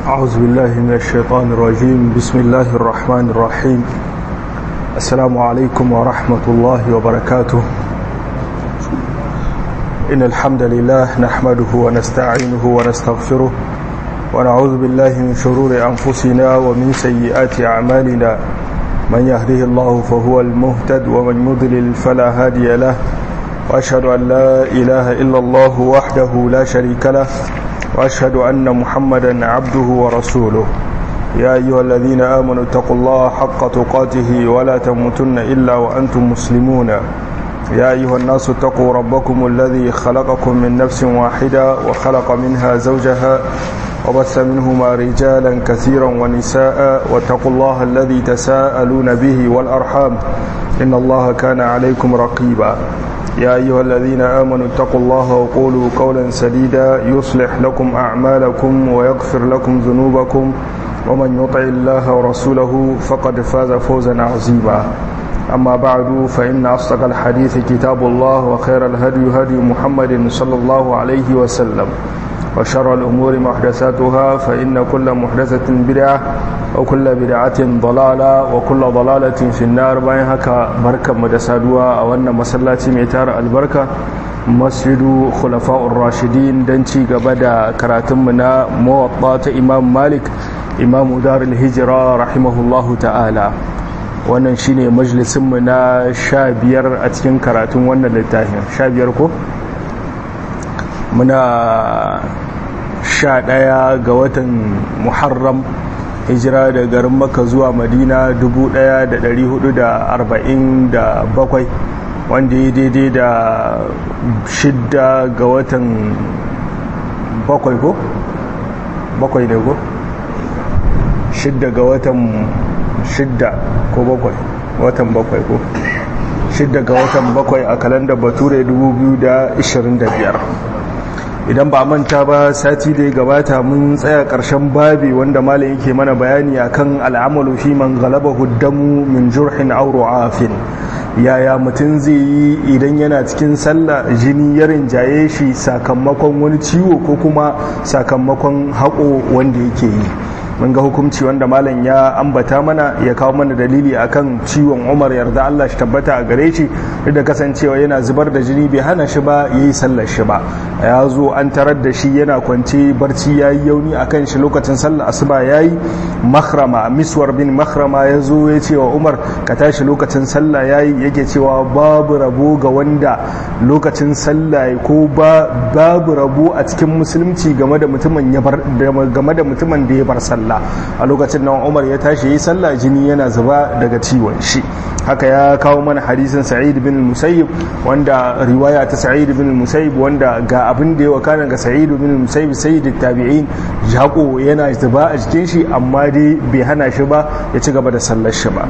أعوذ بالله من الشيطان الرجيم. بسم الله الرحمن الرحيم. السلام عليكم ورحمة الله وبركاته. إن الحمد لله نحمده ونستعينه ونستغفره ونعوذ بالله من شرور أنفسنا ومن سيئات أعمالنا. من يهده الله فهو المهتد ومن يضلل فلا هادي له، وأشهد أن لا إله إلا الله وحده لا شريك له، وأشهد أن محمدا عبده ورسوله. يا أيها الذين آمنوا اتقوا الله حق تقاته ولا تموتن إلا وأنتم مسلمون. يا أيها الناس اتقوا ربكم الذي خلقكم من نفس واحدة وخلق منها زوجها وبث منهما رجالا كثيرا ونساء، واتقوا الله الذي تساءلون به والأرحام إن الله كان عليكم رقيبا. يا أيها الذين آمنوا اتقوا الله وقولوا قولا سديدا يصلح لكم أعمالكم ويغفر لكم ذنوبكم، ومن يطع الله ورسوله فقد فاز فوزا عظيما. أما بعد، فإن أصدق الحديث كتاب الله، وخير الهدي هدي محمد صلى الله عليه وسلم، وشر الأمور محدثاتها، فإن كل محدثة بدعة وكل بدعة ضلالة وكل ضلالة في النار. باين هكا بركة مدسادوا أولنا مسلاتي ميتار البركة مسجد خلفاء الراشدين دنشي قبدا كراتمنا موطأة إمام مالك إمام دار الهجرة رحمه الله تعالى. wannan shine majalisinmu na 15 a cikin karatun wannan littafin. 15 ko muna 11 ga watan Muharram, hijira da garin Makka zuwa Madina 1447, wanda ya daidai da 6 ga watan 7 ko 7 ne ko 6 ga watan 6 ko 7 watan 7 ko 6 ga watan 7 a kalandar Bature 2025. idan ba manta ba, sati da ya gabata mun tsaya ƙarshen babi wanda malam yake mana bayani akan al'amalu fi man ghalabahu damu min jurhin aw ru'afin. yaya mutum zai yi idan yana cikin sallah jini ya rinjaye shi sakamakon wani ciwo ko kuma sakamakon haƙo wanda yake yi. mun ga hukunci wanda malam ya ambata mana, ya kawo mana dalili akan ciwon Umar, yarda Allah shi tabbata a gare shi, duk da kasancewa yana zubar da jini bai hana shi ba yayi sallar shi ba. ya zo an tarar da shi yana kwance barci yayi yauni akan shi lokacin sallar asuba yayi. Makhrama, Miswar bin Makhrama ya zo ya ce wa Umar ka tashi lokacin sallah yayi, yake cewa babu rabo ga wanda lokacin sallah ko babu rabo a cikin musulunci game da mutumin da ya bar sallah. a lokacin nan Umar ya tashi yi sallah jini yana zuba daga ciwon shi. haka ya kawo mana hadisin Sa'id bin Musayyib, wanda riwaya ta Sa'id bin Musayyib wanda ga abin da ya wakana ga Sa'id bin Musayyib sayyidut tabi'in, jako yana zuba a jikin shi amma dai bai hana shi ba ya ci gaba da sallar shi ba.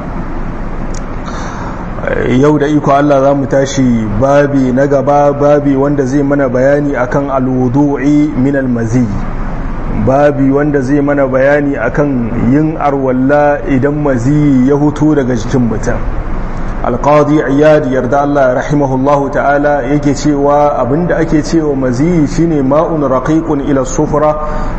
yau da iko Allah za mu tashi babi na gaba, babi wanda zai mana bayani akan alwudu'i min almazi. babi wanda zai mana bayani akan yin arwalla idan mazi ya huto daga jikin mutum. alqadi iyad yarda Allah rahimahullahu ta'ala yake cewa abinda ake cewa mazi shine ma'un raqiqun ila sufra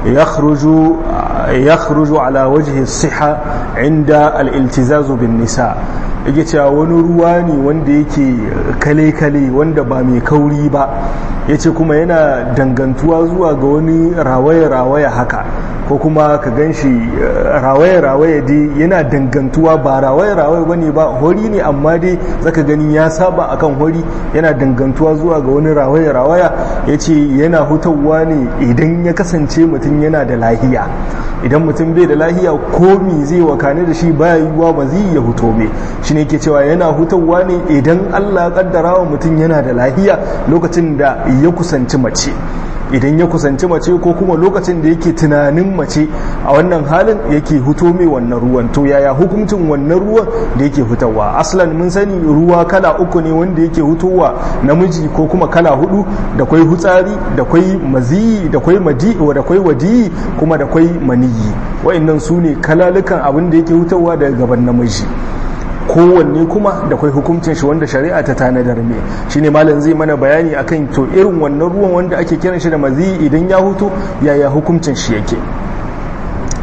yakhruju ala wajhi as-siha inda al-iltizaz bin nisa. yake cewa wani ruwa ne wanda yake kale-kale wanda ba mai kauri ba, yace kuma yana dangantuwa zuwa ga wani rawaye-rawaye haka, ko kuma ka ganshi rawaye-rawaye dai yana dangantuwa ba rawaye-rawaye bane ba, hori ne amma dai zaka gani ya saba akan hori, yana dangantuwa zuwa ga wani rawaye-rawaya. yace yana hutawa ne idan ya kasance mutum yana da lahiya. idan mutum bai da lahiya komi zai wakane da shi baya yiwuwa ba zai ya huto mai shi ne ke cewa yana hutawa ne idan Allah ya kaddara wa mutum yana da lahiya lokacin da ya kusanci mace. idan ya kusanci mace ko kuma lokacin da yake tunanin mace, a wannan halin yake huto mai wannan ruwan. to yaya hukuncin wannan ruwan da yake hutawa? aslan mun sani ruwa kala 3 ne wanda yake hutowa namiji, ko kuma kala 4, da kwai hutsari, da kwai maziyi, da kwai madi, da kwai wadi, kuma da kwai maniyi. wa'annan su ne kalalukan abin da yake hutawa daga gaban namiji. kowanne kuma da kai hukuncin shi wanda shari'a ta tanadar me shine malam zai mana bayani akan to irin wannan ruwan wanda ake kiran shi da mazi idan ya huto yaya hukuncin shi yake.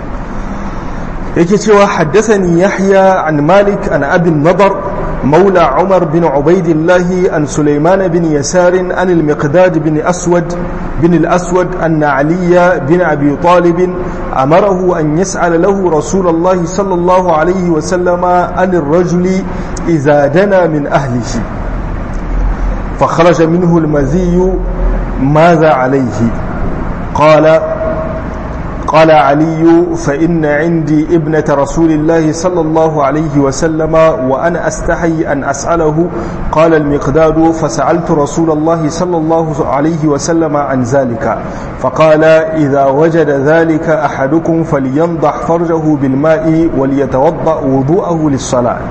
yake cewa haddathani Yahya an Malik an Abi Nadar مولى عمر بن عبيد الله عن سليمان بن يسار عن المقداد بن الأسود أن علي بن أبي طالب أمره أن يسأل له رسول الله صلى الله عليه وسلم عن الرجل إذا دنا من أهله فخرج منه المذي ماذا عليه؟ قال علي فإن عندي ابنة رسول الله صلى الله عليه وسلم وأنا أستحي أن أسأله. قال المقداد فسألت رسول الله صلى الله عليه وسلم عن ذلك فقال إذا وجد ذلك أحدكم فلينضح فرجه بالماء وليتوضأ وضوءه للصلاة.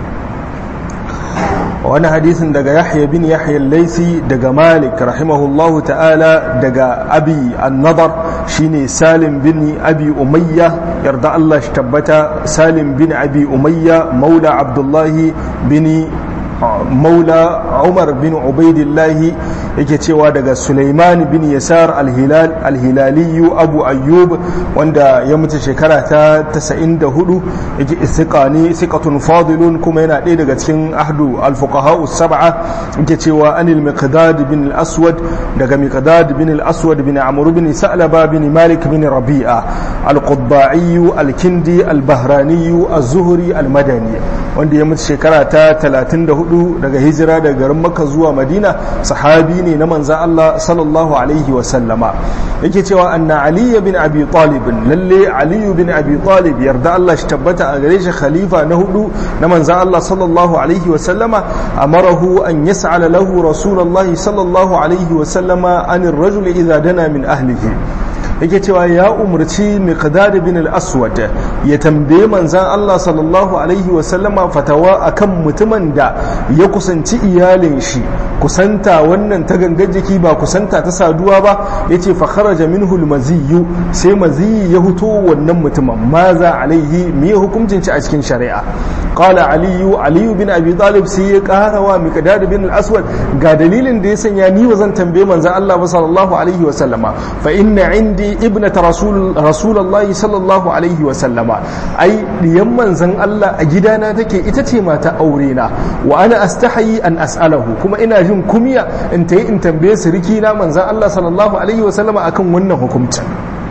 wani hadisin daga Yahya bin Yahya al-Laythi daga Malik rahimahullahu ta'ala daga Abi an-Nadar shine Salim bin Abi Umayya yarda Allah shi tabbata Salim bin Abi Umayya maula Abdullah bin maula Umar bin Ubaidillah yake cewa daga Sulaiman bin Yasar al-Hilali Abu Ayyub wanda ya mutu shekara ta 94 yake thiqatun fadilun kuma yana ɗaya daga cikin ahdu al-fuqaha as-sab'a yake cewa anil Miqdad bin al-Aswad daga Miqdad bin al-Aswad bin Amr bin Sa'laba bin Malik bin Rabi'a al-Qudba'i al-Kindi al-Bahrani az-Zuhri al-Madani wanda ya mutu shekara ta 34 daga hijira daga garin Makka zuwa Madina sahabi ne na manzan Allah sallallahu alaihi wa sallama yake cewa anna Ali bin Abi Talib lalle Ali bin Abi Talib yarda Allah shi tabbata a gare shi khalifa na hudu na manzan Allah sallallahu alaihi wa sallama amarahu an yas'ala lahu Rasulullah sallallahu alaihi wa sallama anir rajul idza dana min ahlihi yake cewa ya umarci Miqdad bin al-Aswad ya tambaye manzan Allah sallallahu alaihi wa sallama fatawa akan mutumin da ya kusanci iyalin shi kusanta wannan ta gangar jiki ba kusanta ta saduwa ba yace fa kharaja minhu al-maziyyu sai maziyi ya huto wannan mutumin maza alaihi me hukuncin shi a cikin shari'a qala ali bin abi talib sai ya karawa Miqdad bin al-Aswad ga dalilin da ya sanya ni wazan tambaye manzan Allah sallallahu alaihi wa sallama fa inna indi ibnata rasulullahi sallallahu alaihi wa sallama ai diyan manzan Allah a gidana take ita ce mata aure na wa ana astahi an as'alahu kuma ina jin kumiya in tayi in tambaye siriki na manzan Allah sallallahu alaihi wa sallama akan wannan hukuncin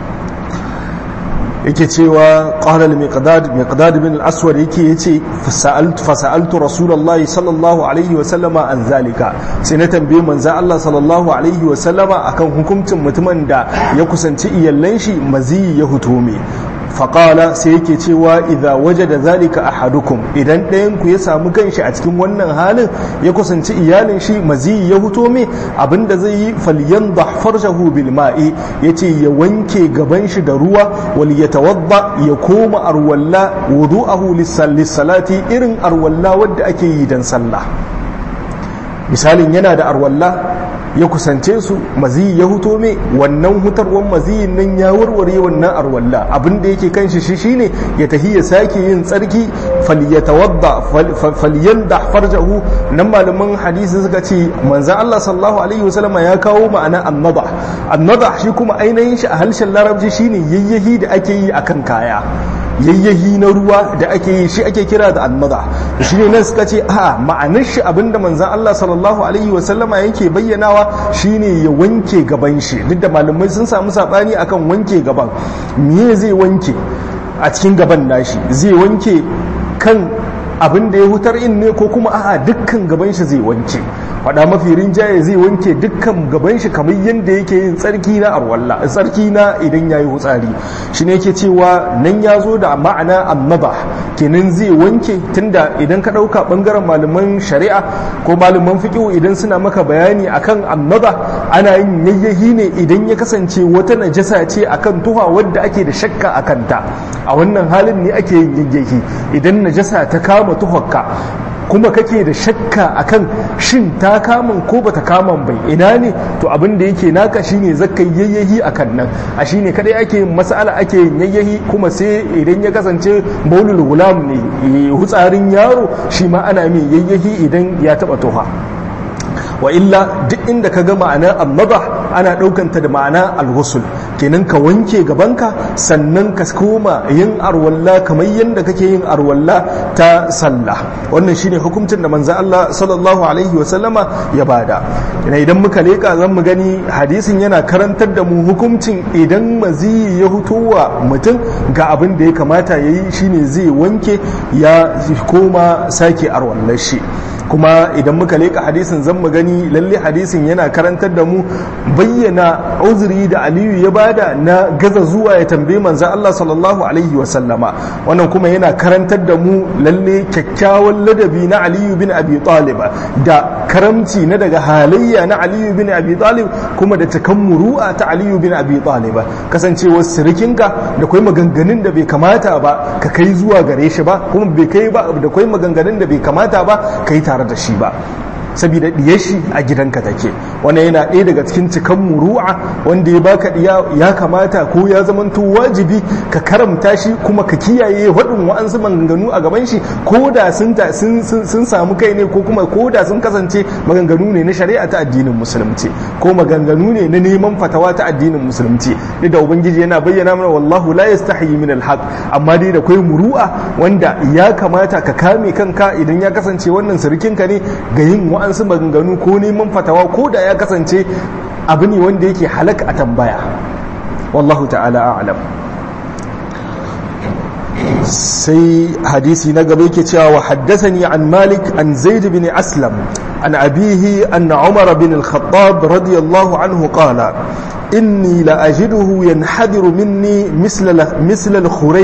yake cewa qala al-Miqdad bin al-Aswad yace fasa'altu rasulullahi sallallahu alaihi wa sallama an zalika sai na tambaye manzo Allah sallallahu alaihi wa sallama akan hukuncin mutumin da ya kusanci iyallan shi mazi ya hutume faƙala sai yake cewa idza wajada zalika ahadukum idan ɗayan ku ya samu kanshi a cikin wannan halin ya kusanci iyalin shi mazi ya huto me abinda zai yi falyandah farjahu bil ma'i yace ya wanke gaban shi da ruwa wal yatawadda ya koma arwalla wudu'ahu lis-salati irin arwalla wadda ake yi dan sallah misalin yana da arwalla ya kusance su maziyi ya huto me wannan hutarwan maziyin nan ya warware wannan arwalla abinda yake kan shi shine ya tahi ya sake yin tsarki falyanda farjahu nan malaman hadisi suka ce manzon Allah sallallahu alaihi wasallam ya kawo ma'ana annada shi kuma ainihin shi a harshen larabci shine yayyahi da ake yi akan kaya yayyahi na ruwa da ake yi shi ake kira da annada shi ne nan suka ce a ma'anar shi abinda manzon Allah sallallahu alaihi wasallama yake bayyanawa shine ya wanke gaban shi duk da malamai sun samu sabani akan wanke gaban me zai wanke a cikin gaban nashi zai wanke kan abin da ya hutar in ne ko kuma a'a dukkan gaban shi zai wanke faɗa mafi rinjaye zai wanke dukkan gaban shi kamar yadda yake yin tsarki na arwalla tsarki na idan yayi hutsari shi ne yake cewa nan ya zo da ma'ana annaba kenan zai wanke tunda idan ka ɗauka ɓangaren malaman shari'a ko malaman fiqh idan suna maka bayani akan annaba ana yin yayyahi ne idan ya kasance wata najasa ce akan tuha wadda ake da shakka akan ta a wannan halin ne ake yin yayyahi idan najasa ta kama tuhakka kuma kake da shakka akan shin ta kamun ko bata kamun bai ina ne to abin da yake naka shine zakkai yayyahi akan nan a shine kadai ake mas'ala ake yayyahi kuma sai idan ya kasance maulul gulam ne hutsarin yaro shi ma ana mai yayyahi idan ya taba toha wa illa duk inda ka ga ma'ana annaba ana ɗaukanta da ma'ana alghusl kenan ka wanke gabanka sannan ka koma yin arwalla kamar yadda kake yin arwalla ta sallah. Wannan shine hukuncin da manzo Allah sallallahu alaihi wa sallama ya bada. Idan muka leka zan mu gani hadisin yana karantar da mu hukuncin idan maziyi ya hutowa mutum ga abin da ya kamata yayi shine zai wanke ya koma sake arwallar shi. Kuma idan muka leka hadisin zan mu gani lalle hadisin yana karantar da mu bayyana uzuri da Aliyu ya bada na gaza zuwa ya tambaye manzo Allah sallallahu alaihi wa sallama. Wannan kuma yana karantar da mu lalle kyakkyawan ladabi na Aliyu bin Abi Talib da karamci na daga halayya na Aliyu bin Abi Talib kuma da cikan muru'a ta Aliyu bin Abi Talib kasancewar sirikinka da kai maganganun da bai kamata ba ka kai zuwa gare shi ba kuma bai kai ba da kai maganganun da bai kamata ba kai tare da shi ba saboda diyar shi a gidanka take. Wannan yana ɗaya daga cikin cikan muru'a wanda ya baka diya ya kamata ko ya zamanto wajibi ka karamta shi kuma ka kiyaye waɗin wa'ansu maganganu a gaban shi ko da sun samu kai ne ko kuma ko da sun kasance maganganu ne na shari'a ta addinin musulunci ko maganganu ne na neman fatawa ta addinin musulunci. Da ubangiji yana bayyana mana wallahu la yastahi min alhaq, amma dai da kai muru'a wanda ya kamata ka kame kanka idan ya kasance wannan sirikinka ne ga yin wa'ansu maganganu ko neman fatawa ko da ya kasance abu ne wanda yake halak a tambaya. Wallahu ta'ala a'lam. sai hadisi na gaba yake cewa wa haddathani an Malik an Zaid bin Aslam an abihi anna Umar bin al-Khattab radiyallahu anhu qala inni la ajiduhu yanhadiru minni misla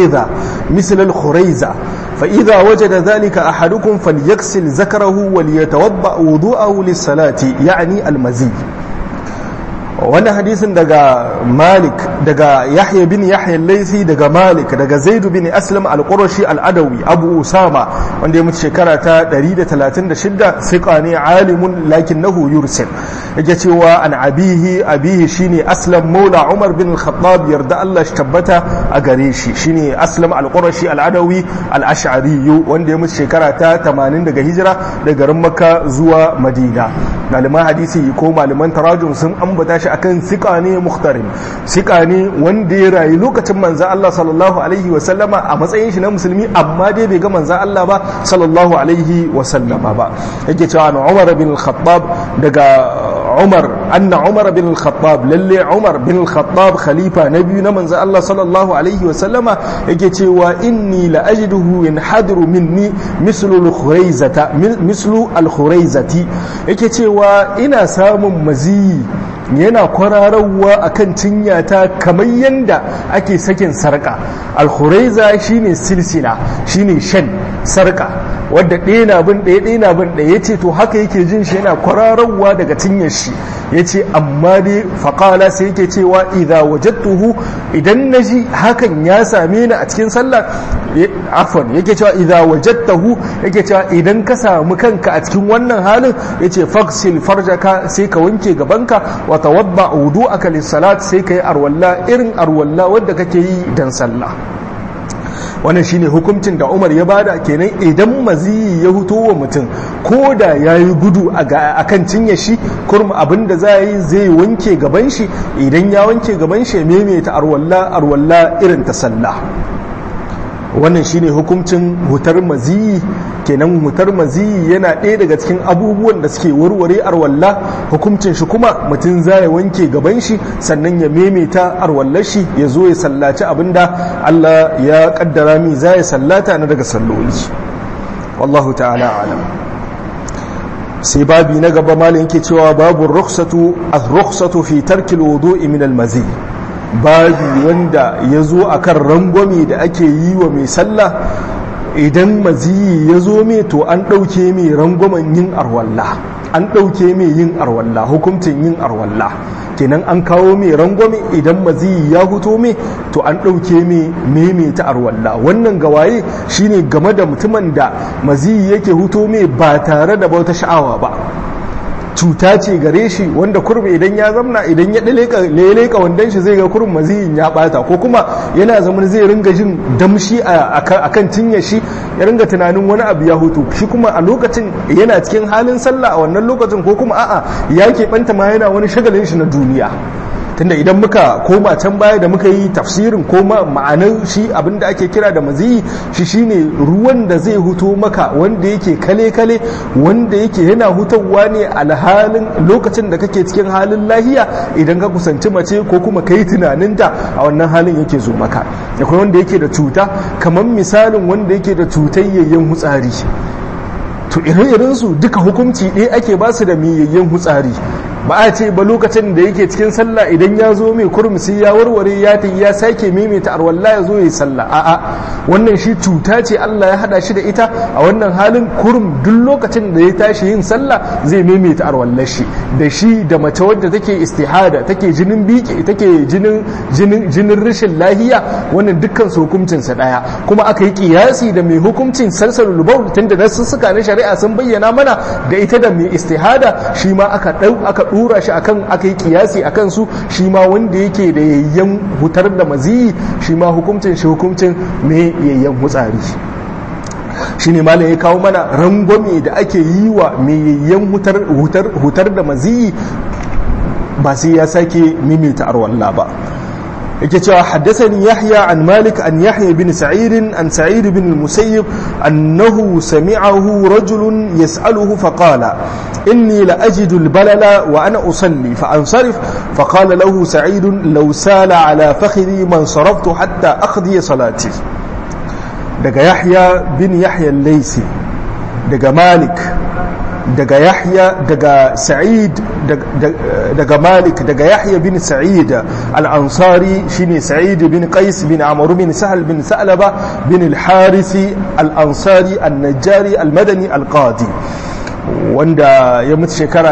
al-khurayza فإذا وجد ذلك أحدكم فليغسل ذكره وليتوضأ وضوءه للصلاة يعني المزي. wani hadisin daga Malik daga Yahya bin Yahya al-Laythi daga Malik daga Zaid bin Aslam al-Qurashi al-Adawi Abu Usama wanda ya mutu shekara ta 136 thiqa ne alimun lakinnahu yursil. Yake cewa an abihi shine Aslam maula Umar bin al-Khattab yarda Allah shi tabbata a gare shi shine Aslam al-Qurashi al-Adawi al-Ash'ari wanda ya mutu shekara ta 80 daga hijira daga garin Makka zuwa Madina. Malaman hadisi ko malaman tarajum sun ambata shi akan siƙa ne mukhtarin, siƙa ne wanda ya rayu lokacin manzo Allah sallallahu alaihi wa sallama a matsayin shi na musulmi amma dai bai ga manzo Allah ba sallallahu alaihi wa sallama ba. Yake cewa Umar bin al-Khattab daga anna Umar bin al-Khattab lalle Umar bin al-Khattab khalifa na biyu na manzo Allah sallallahu alaihi wa sallama yake cewa inni la ajiduhu yanhadiru minni mislu al-khuraizati yake cewa ina samun maziyi yana kwararwa akan cinyata kamar yanda ake sakin sarka. Al-khuraiza shine silsila, shine shan sarka wadda ɗaya na bin ɗaya yace to haka yake jin shi yana kwararwa daga cinyar shi. Yace amma dai faqala sai yake cewa idza wajadtuhu idan naji hakan ya same ni a cikin sallah yake cewa idza wajadtahu yake cewa idan ka samu kanka a cikin wannan halin yace faghsil farjaka sai ka wanke gabanka wa tawadda wudu'aka lis-salat sai kai arwalla irin arwalla wanda kake yi dan sallah. Wannan shine hukuncin da Umar ya bada kenan idan maziyi ya huto wa mutum ko da yayi gudu akan cinye shi kurma abinda zai wanke gaban shi, idan ya wanke gaban shi maimaita arwalla irin ta sallah. Wannan shine hukuncin hutar maziyi kenan hutar maziyi yana ɗaya daga cikin abubuwan da suke warware arwalla. Hukuncin shi kuma mutum zai wanke gaban shi sannan ya maimaita arwallar shi ya zo ya sallaci abinda Allah ya kaddara mi zai sallata na daga salloli. Wallahu ta'ala alam. Sai babi na gaba malin yake cewa babu rukhsatu fi tarki al-wudu'i min al-mazi. Babi wanda ya zo a kan rangwame da ake yi wa mai sallah idan maziyi ya zo mai to an ɗauke mai rangwamen yin arwalla, an ɗauke mai yin arwalla, hukuncin yin arwalla kenan an kawo mai rangwame idan maziyi ya huto mai to an ɗauke mai maimaita arwalla. Wannan gawaye shine game da mutumin da maziyi yake huto mai ba tare da bauta sha'awa ba. cuta ce gare shi, wanda kurmi idan ya zamna idan ya leleka wandan shi zai ga kurum maziyin ya bata, ko kuma yana zaman zai ringa jin damshi akan cinye shi, ya ringa tunanin wani abu ya hutu shi, kuma a lokacin yana cikin halin sallah a wannan lokacin, ko kuma a'a ya keɓanta ma yana wani shagalin shi na duniya. Tunda idan muka koma can baya da muka yi tafsirin koma ma'anar shi abinda ake kira da maziyi shi shine ruwan da zai huto maka wanda yake kale-kale, wanda yake yana hutawa ne alhalin lokacin da kake cikin halin lahiya idan ka kusanci mace ko kuma kai tunaninta a wannan halin yake zo maka. Akwai wanda yake da cuta kamar misalin wanda yake da cutayayyen hutsari, to ire-irensu duka hukunci ɗaya ake ba su da miyayyen hutsari. Ba a ce ba lokacin da yake cikin sallah idan ya zo mai kurmisi ya warware ya sake maimaita arwalla ya zo ya yi sallah, a'a wannan shi cuta ce Allah ya hada shi da ita. A wannan halin kurum duk lokacin da ya tashi yin sallah zai maimaita arwallar shi, da shi da mace wadda take istihada, take jinin biki, take jinin rashin lahiya, wannan dukkan su hukuncin sa daya. Kuma aka yi kiyasi da mai hukuncin salsalul bawl, tunda nasussuka na shari'a sun bayyana mana da ita da mai istihada shi ma aka dura shi aka yi kiyasi akan su, shi ma wanda yake da yayyan hutar da maziyi shi ma hukuncin mai yayyan hutsari. shi ne malam ya kawo mana rangwame da ake yi wa mai yayyan hutar da maziyi ba sai ya sake mimita arwalla ba. yake cewa haddathani yahya an malik an yahya bin sa'id an sa'id bin al-musayyib annahu sami'ahu rajulun yas'aluhu faqala inni la ajidu al-balala wa ana usalli fa ansarif faqala lahu sa'id law sala ala fakhri man saraftu hatta aqdi salati. daga yahya bin yahya al-laysi, daga malik, daga yahya, daga sa'id, daga malik, daga yahya bin sa'id al-ansari shine sa'id bin qais bin amr bin sahal bin sa'laba bin al-harisi al-ansari an-najjari al-madani al-qadi, wanda ya mutu shekara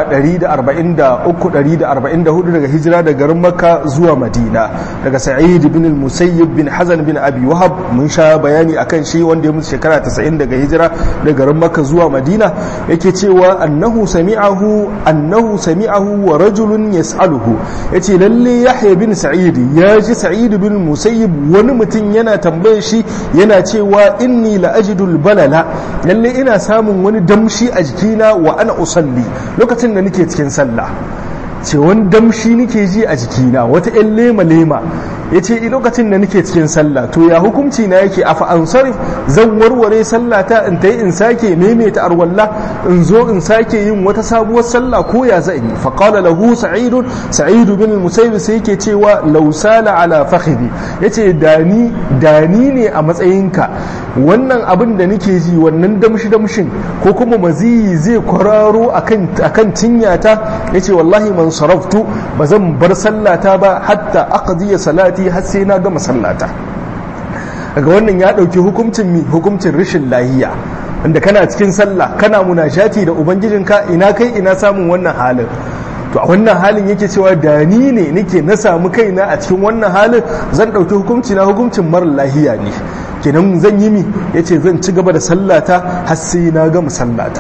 143-144 daga hijira daga garin makka zuwa madina. daga sa'id bin al-musayyib bin hazan bin abi wahab mun sha bayani akan shi, wanda ya mutu shekara 90 daga hijira daga garin makka zuwa madina. yake cewa annahu sami'ahu wa rajulun yas'aluhu, yace lalle yahya bin sa'id ya ji sa'id bin al-musayyib wani mutum yana tambayar shi yana cewa inni la ajidul balala, lalle ina samun wani damshi a jikina wa ana usalli lokacin da nake cikin sallah. ce wani damshi nake ji a jikina, wata ƴan lema ya ce lokacin da nake cikin sallah, to ya hukunci na yake? afa ansarif, zan warware sallata in ta yi in sake maimaita arwalla in zo in sake yin wata sabuwar sallah, ko ya zan yi? faƙala lahu sa'idu bin al-musayyib sai yake cewa law sala ala fakhidi, yace dani ne a matsayinka, wannan abin da nake ji, wannan damshin ko kuma maziyi zai kwararo akan cinyata, yace wallahi man saraftu, bazan bar sallata ba hatta aqdiya salati, har sai na gama sallata. daga wannan ya dauki hukuncin rashin lahiya, wanda kana cikin sallah kana munashati da ubangijinka, ina kai ina samun wannan halin. to a wannan halin yake cewa da ni ne nake na samu kaina a cikin wannan halin, zan dauki hukuncin mara lahiya ne, kenan zan yi yace zan ci gaba da sallata har sai na gama sallata.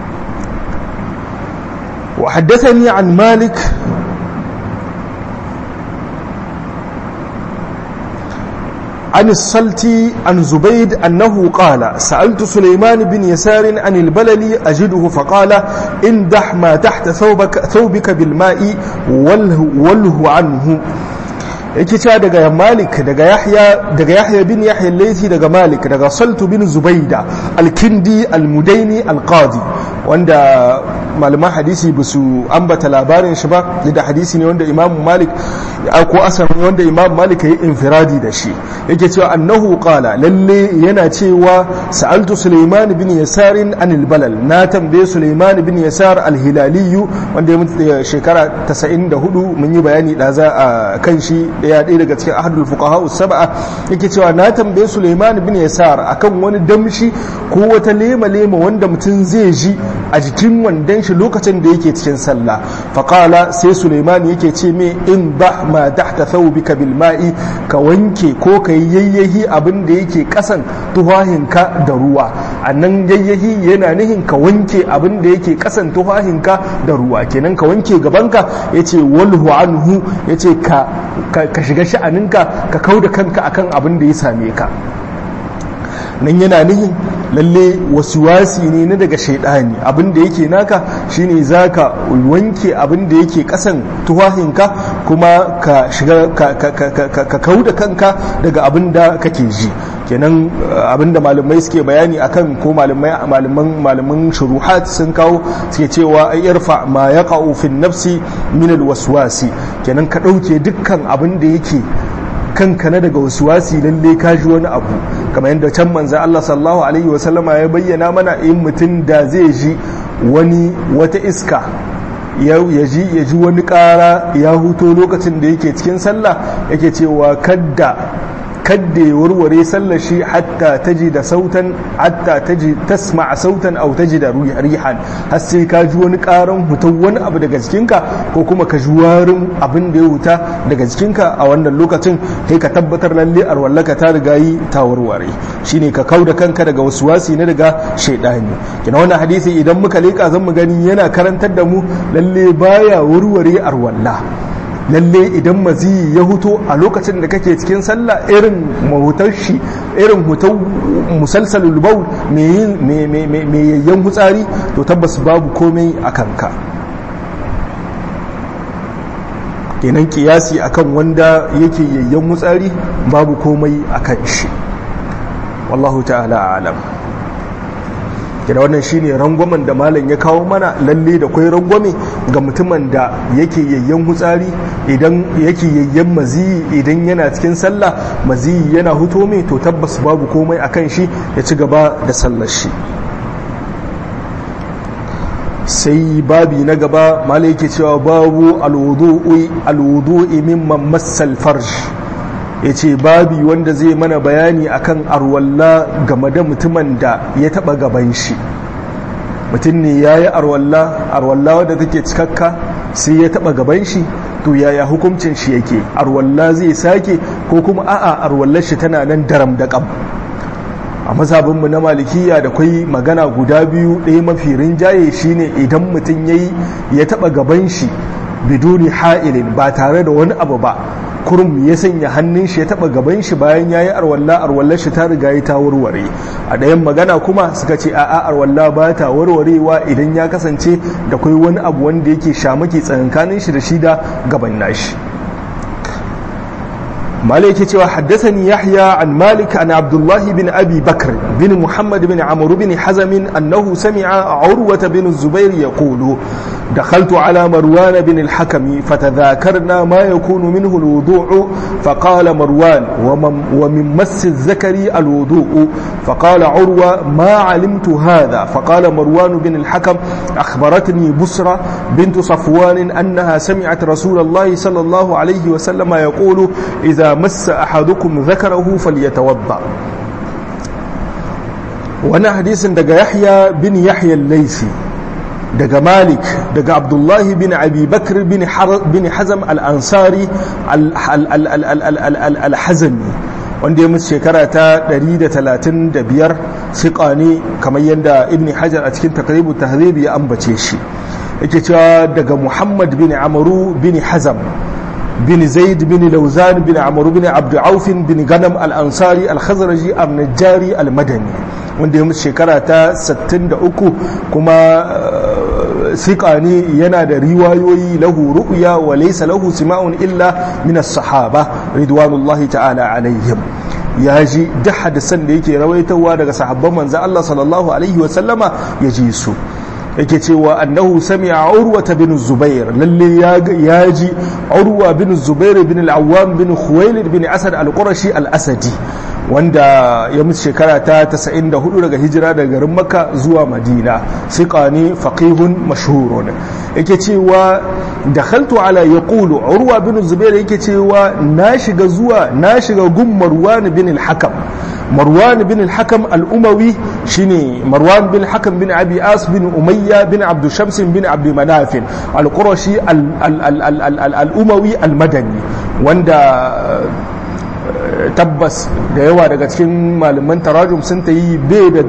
wa haddathani an malik عن السلتي عن زبيد أنه قال سألت سليمان بن يسار عن البلل أجده فقال اندح ما تحت ثوبك بالماء وله عنه. yake cewa daga malik, daga yahya bin yahya al-laythi, daga malik, daga saltu bin zubaida al-kindi al-mudaini al-qadi, wanda malaman hadisi ba su ambata labarin shi ba, da hadisi ne wanda imam malik ko asar wanda imam malik yayi infiradi da shi. yake cewa annahu qala, lalle yana cewa sa'altu sulaiman bin yasar anil balal, na tambaye sulaiman bin yasar al-hilali wanda ya mutu shekara 94, mun yi bayani da za a kan shi ya ɗaya daga cikin ahadul fuqaha sab'a yake cewa na tambaye Sulaiman bin Yasar akan wani damshi ko wata lema wanda mutum zai ji a jikin wandan shi lokacin da yake cikin sallah faqala sai Sulaiman yake ce me in ba ma tahta thawbika bil ma'i ka wanke ko ka yayyahi abin da yake kasan tuhahinka da ruwa annan yayyahi yana nihin ka wanke abin da yake kasan tuhahinka da ruwa kenan ka wanke gabanka yace walhu anhu yace ka shiga sha'aninka ka kauda kanka akan abin da ya same ka nan yana nihin lalle wasuwasi ne na daga shaidani abin da yake naka shine zaka wanke abin da yake kasan tuwahinka kuma ka shiga ka kauda kanka daga abin da kake ji kenan abin da malamai suke bayani akan ko malaman shuruhat sun kawo suke cewa ay irfa ma yaqa'u fi nafsi min alwaswasi kenan ka dauke dukkan abin da yake kanka na daga wasuwasi lalle ka ji wani abu kamar yadda can manzo Allah sallallahu alaihi wasallama ya bayyana mana in mutum da zai ji wata iska ya ji wani ƙara ya huto lokacin da yake cikin sallah yake cewa kadda ya warware sallar shi hatta tasma'a sautan aw tajida rihan har sai ka ji wani karan hutan wani abu daga jikinka ko kuma ka ji warin abin da ya huta daga jikinka a wannan lokacin kai ka tabbatar lalle arwallaka ta riga yi ta warware shine ka kauda kanka daga waswasi na daga shaydani kina wannan hadisi idan muka leka zan mu gani yana karantar da mu lalle baya warware arwalla lalle idan maziyi ya huto a lokacin da kake cikin sallah irin mahutar shi irin hutar musalsalul baul mai yayyan hutsari to tabbas babu komai a kanka kenan kiyasi akan wanda yake yayyan hutsari babu komai a kan shi wallahu ta'ala a'lam da wannan shine rangwamen da malam ya kawo mana lalle da kwai rangwame ga mutumin da yake yayyan hutsari idan yake yayyan maziyi idan yana cikin sallah maziyi yana huto mai to tabbas babu komai akan shi ya ci gaba da sallar shi sai babi na gaba malam yake cewa babu alwudu'i mimman massal farj ya ce babi wanda zai mana bayani akan arwalla game da mutumin da ya taba gaban shi mutum ne ya yi arwalla wadda take cikakka sai ya taba gaban shi to yaya hukuncin shi yake arwalla zai sake ko kuma a'a arwallar shi tana nan daram da kam a mazhabinmu na malikiya da kwai magana guda biyu ɗaya mafi rinjaye shine idan mutum ya taba gaban shi biduni ha'ilin ba tare da wani abu ba kurum ya sanya hannun shi ya taba gaban shi bayan yayi arwallar shi ta riga ta warware a ɗayan magana kuma suka ce a'a arwalla ba ta warwarewa idan ya kasance da kai wani abu wanda yake shamaki tsakankanin shi da shi da gaban nashi مالك حدثني يحيى عن مالك عن عبد الله بن أبي بكر بن محمد بن عمرو بن حزم أنه سمع عروة بن الزبير يقول دخلت على مروان بن الحكم فتذاكرنا ما يكون منه الوضوء فقال مروان ومن مس الذكر الوضوء فقال عروة ما علمت هذا فقال مروان بن الحكم أخبرتني بسرة بنت صفوان أنها سمعت رسول الله صلى الله عليه وسلم يقول إذا مس أحدكم ذكره فليتوضأ وانا حديث دقى يحيى بن يحيى الليثي دقى مالك دقى عبد الله بن أبي بكر بن حزم الأنصاري الحزمي wanda ya mutu shekara ta 135 siƙa ne kamar yadda ibn hajar a cikin taqribut tahdhib ya ambace shi yake cewa daga muhammad bin amru bin hazam bin zaid bin lauzan bin amru bin abd auf bin ganam al-ansari al-khazraji al-najjari al-madani wanda ya mutu shekara ta 63 kuma siƙa ne yana da riwayoyi lahu ru'ya wa laysa lahu sima'un illa min as-sahaba ridwanullahi ta'ala alaihim ya ji duk hadisan da yake rawaitowa daga sahabban manzo Allah sallallahu alaihi wa sallama ya ji su yake cewa annahu sami'a urwa bin zubair lalle ya ji urwa bin zubair bin al-awwam bin khuwailid bin asad al-qurashi al-asadi wanda ya mutu shekara ta 94 daga hijira daga garin Makka zuwa Madina, siqani faqihun mashhurun. yake cewa dakhaltu ala yaqulu Urwa bin Zubair yake cewa na shiga gun Marwan bin al-Hakam. Marwan bin al-Hakam al-Umawi shine Marwan bin al-Hakam bin Abi As bin Umayya bin Abd Shams bin Abd Manaf al-Qurashi al-Umawi al-Madani, wanda tabbas da yawa daga cikin malaman tarajum sun ta yi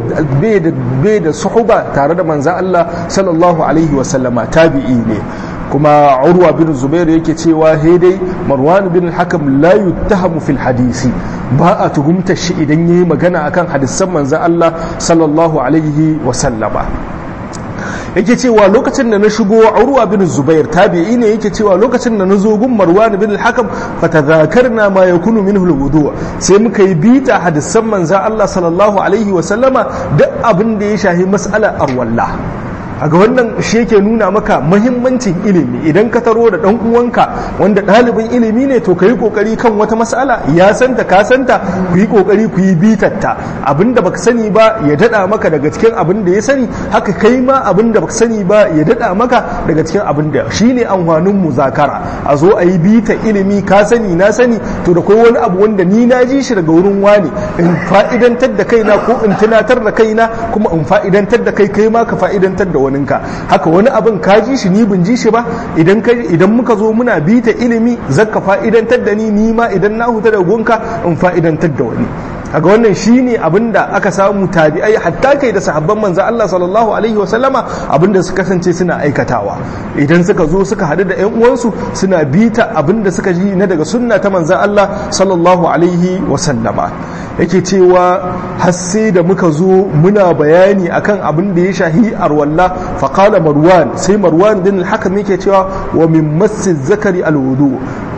bai da suhuba tare da manzan Allah sallallahu alaihi wasallama, tabi'i ne. kuma Urwa bin Zubair yake cewa dai Marwan bin al-Hakam la yuttahamu fil hadisi, ba a tuhumta shi idan yayi magana akan hadisan manzan Allah sallallahu alaihi wasallama. yake cewa lokacin da na shigo Urwa bin Zubair tabi'i ne, yake cewa lokacin da na zo gun Marwan bin al-Hakam fatadhakarna ma yakunu minhu al-wudu, sai muka yi bita hadisan manzo Allah sallallahu alaihi wa sallama duk abin da ya shahi mas'ala arwalla. a ga wannan shi yake nuna maka muhimmancin ilimi. Idan ka taro da dan uwanka wanda ɗalibin ilimi ne, to kai kokari kan wata mas'ala ya santa ka santa, ku yi kokari ku yi bitatta. Abinda baka sani ba ya dada maka daga cikin abin da ya sani, haka kai ma abinda baka sani ba ya dada maka daga cikin abin da shine amfanin muzakara. A zo a yi bita ilimi, ka sani na sani, to da kai wani abu wanda ni na ji shi daga wurin wani, in fa'idantar da kaina ko in tunatar da kaina, kuma in fa'idantar da kai ma ka fa'idantar da waninka. Haka wani abin ka ji shi ni bin ji shi ba, idan muka zo muna bita ilimi zaka fa'idantar da ni ma idan na huta da gonka in fa'idantar da wani. Aga wannan shine abinda aka samu tabi'ai hatta kai da sahabban manzo Allah sallallahu alaihi wasallama abinda suka kasance suna aikatawa. Idan suka zo suka hadu da ƴan uwansu suna bita abinda suka ji na daga sunna ta manzo Allah sallallahu alaihi wasallama. Yake cewa har sai da muka zo muna bayani akan abin da ya shahi arwalla, fa qala Marwan, sai Marwan bin al-Hakam yake cewa wa min massi zakari al-wudu.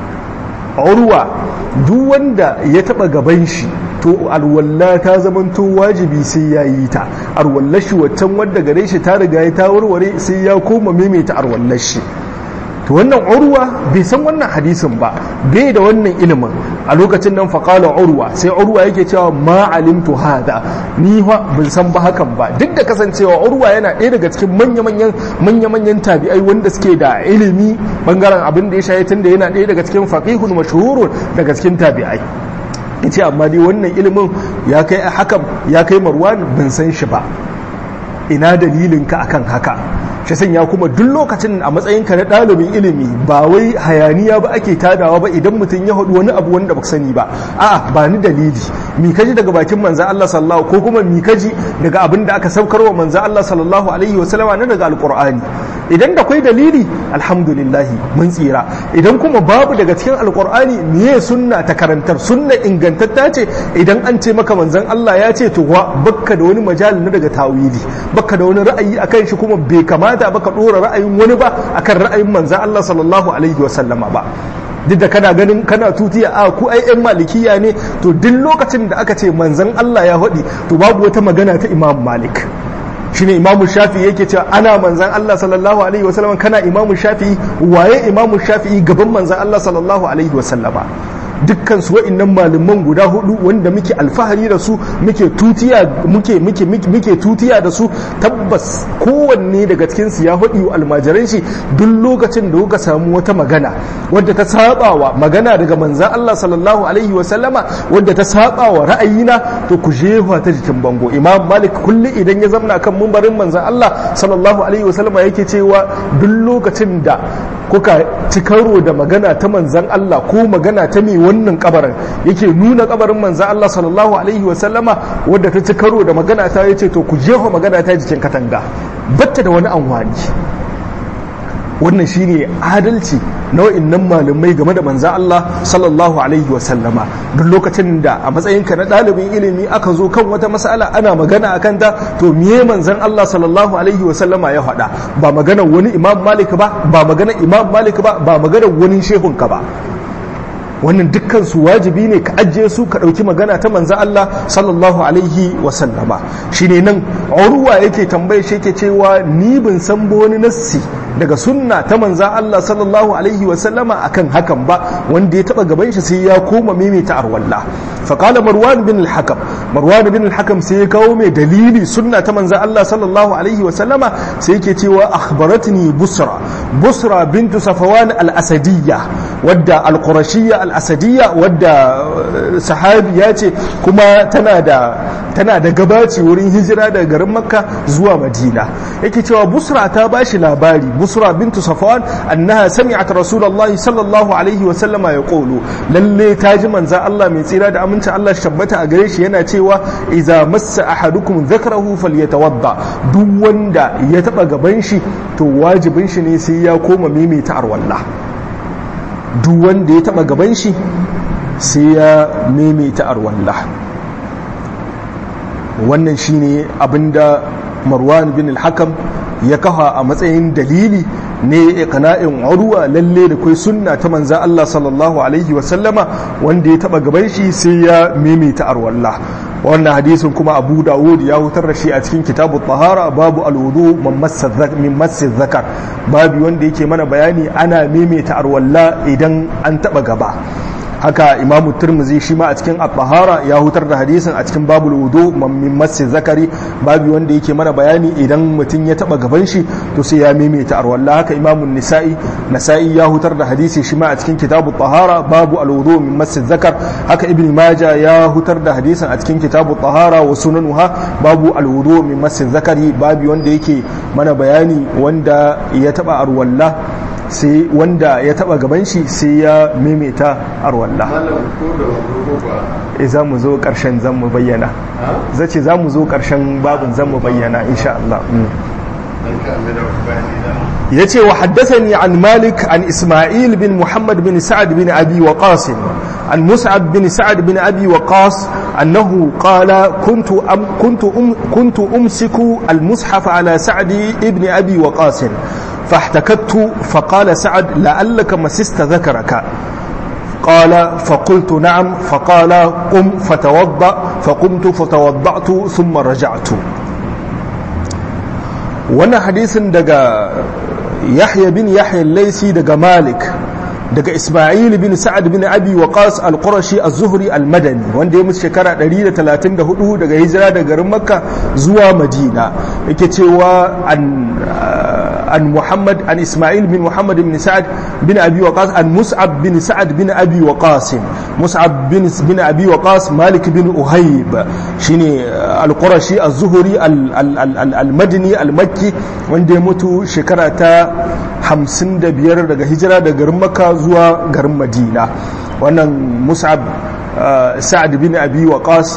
Urwa duk wanda ya taba gaban shi to alwalla ta zamanto wajibi sai ya yi ta. Arwallar shi waccan wadda gare shi ta riga ta warware, sai ya koma maimaita arwallar shi. To wannan Urwa bai san wannan hadisin ba, bai da wannan ilimin. A lokacin nan faqala Urwa, sai Urwa yake cewa ma alimtu hada, ni ban san ba hakan ba. Duk da kasancewa Urwa yana ɗaya daga cikin manya-manyan tabi'ai wanda suke da ilimi bangaren abin da ya shaye, tunda yana ɗaya daga cikin faqihun mashhurun daga cikin tabi'ai. Yace amma dai wannan ilimin ya kai Hakam, ya kai Marwan, ban san shi ba. Ina dalilinka akan haka? Shi sanya kuma duk lokacin a matsayinka na ɗalibin ilimi ba wai hayaniya ba ake tadawa ba idan mutum ya haɗu wani abu wanda baka sani ba. A'a, ba ni dalili, mi kaji daga bakin manzo Allah sallallahu, ko kuma mi kaji daga abin da aka saukarwa manzo Allah sallallahu alaihi wa sallama na daga alqur'ani. Idan da kai dalili alhamdulillah mun tsira, idan kuma babu daga cikin alqur'ani miye sunna ta karantar, sunna ingantatta ce, idan an ce maka manzon Allah ya ce, to bakka da wani majal na daga tawili, bakka da wani ra'ayi akan shi, kuma bai kamata baka dora ra'ayin wani ba akan ra'ayin manzon Allah sallallahu alaihi wa sallama ba. Duk da kana ganin kana tutiya a ku ai ƴan malikiya ne, to duk lokacin da aka ce manzon Allah ya faɗi, to babu wata magana ta Imam Malik. Shine Imam Shafi'i yake cewa ana manzon Allah sallallahu alaihi wa sallam, kana Imam Shafi'i, waye Imam Shafi'i gaban manzon Allah sallallahu alaihi wa sallama. Dukkan su wa'annan malaman guda hudu wanda muke alfahari da su, muke tutiya da su, tabbas kowanne daga cikin su ya hudi wa almajiran shi duk lokacin da kuka samu wata magana wadda ta sabawa magana daga manzon Allah sallallahu alaihi wa sallama, wadda ta sabawa ra'ayina, to ku jefa ta jikin bango. Imam Malik kulli idan ya zamna kan mimbarin manzon Allah sallallahu alaihi wa sallama yake cewa duk lokacin da kuka ci karo da magana ta manzon Allah ko magana ta mai wannan kabarin, yake nuna kabarin manzon Allah sallallahu alaihi wa sallama wadda ta ci karo da magana ta, yace to ku jefa magana ta jikin katanga, batta da wani anwani. Wannan shine adalci na wa'annan malamai game da manzon Allah sallallahu alaihi wa sallama. Duk lokacin da a matsayinka na ɗalibin ilimi aka zo kan wata mas'ala ana magana akan ta, to miye manzon Allah sallallahu alaihi wa sallama ya faɗa, ba maganar wani Imam Malik ba, ba maganar Imam Malik ba, ba maganar wani shehunka ba. Wannan dukkan su wajibi ne ka ajiye su, ka ɗauki magana ta manzo Allah sallallahu alaihi wa sallama. Shine nan Urwa yake tambaye shi, yake cewa ni bin san wani nassi daga sunna ta manzo Allah sallallahu alaihi wa sallama akan hakan ba, wanda ya taba gaban shi sai ya koma maimaita arwalla. faqala marwan bin al-hakam sai ya kawo mai dalili sunna ta manzon Allah sallallahu alaihi wa sallama sai yake cewa akhbaratni busra bintu safwan al-asadiyya wadda al-qurashiyya al-asadiyya wadda sahabiya ce kuma tana da gabaci wurin hijira daga garin makka zuwa madina yake cewa busra ta bashi labari busra bintu safwan annaha sami'at rasulullahi sallallahu alaihi wa sallama yaqulu lalle ta ji manzon Allah mai tsira da aminci Allah tabbata a gare shi yana cewa idza massa ahadukum dhakarahu falyatawadda duk wanda ya taba gaban shi to wajibin shi ne sai ya koma maimaita arwalla duk wanda ya taba gaban shi sai ya maimaita arwalla wannan shine abinda marwan bin al-hakam ya kafa a matsayin dalili ne iqna'in urwa lalle da kai sunna ta manzo Allah sallallahu alaihi wa sallama wanda ya taba gaban shi sai ya maimaita arwalla wannan hadisin kuma Abu Dawud ya hutar da shi a cikin kitabu tahara babu al-wudu min massi zakar babu wanda yake mana bayani ana maimaita arwalla idan an taba gaba haka imamu turmuzi shi ma a cikin at-tahara ya hutar da hadisin a cikin babul wudu min massi zakari babu wanda yake mana bayani idan mutum ya taba gaban shi to sai ya maimaita arwalla haka imamu nasa'i ya hutar da hadisi shi ma a cikin kitabu tahara babu al-wudu min massi zakar haka ibn maja ya hutar da hadisin a cikin kitabu tahara wa sunanuha babu al-wudu min massi zakari babu wanda yake mana bayani wanda ya taba arwalla sai wanda ya taba gaban shi sai ya maimaita arwalla za mu zo karshen zan mu bayyana zace za mu zo karshen babin zan mu bayyana insha Allah yace wa haddathani an malik an isma'il bin muhammad bin sa'ad bin abi waqas an mus'ab bin sa'ad bin abi waqas annahu qala kuntu umsiku al-mushaf ala sa'd ibn abi waqas فاحتكت فقال سعد لعلك مسست ذكرك قال فقلت نعم فقال قم فتوضأ فقمت فتوضأت ثم رجعت وانا حديث دقى يحيى بن يحيى الليثي دقى مالك daga Ismail bin Sa'ad bin Abi Waqas al-Qurashi az-Zuhri al-Madani wanda ya mutu shekara 134 daga hijira daga garin Makka zuwa Madina yake cewa an Muhammad an Ismail bin Muhammad bin Sa'ad bin Abi Waqas an Mus'ab bin Sa'ad bin Abi Waqas Mus'ab bin Abi Waqas Malik bin Uhayb shine al-Qurashi az-Zuhri al-Madani al-Makki wanda ya mutu shekara ta 55 daga hijira daga garin Makka zuwa garin Madina wannan Mus'ab Sa'ad bin Abi Waqas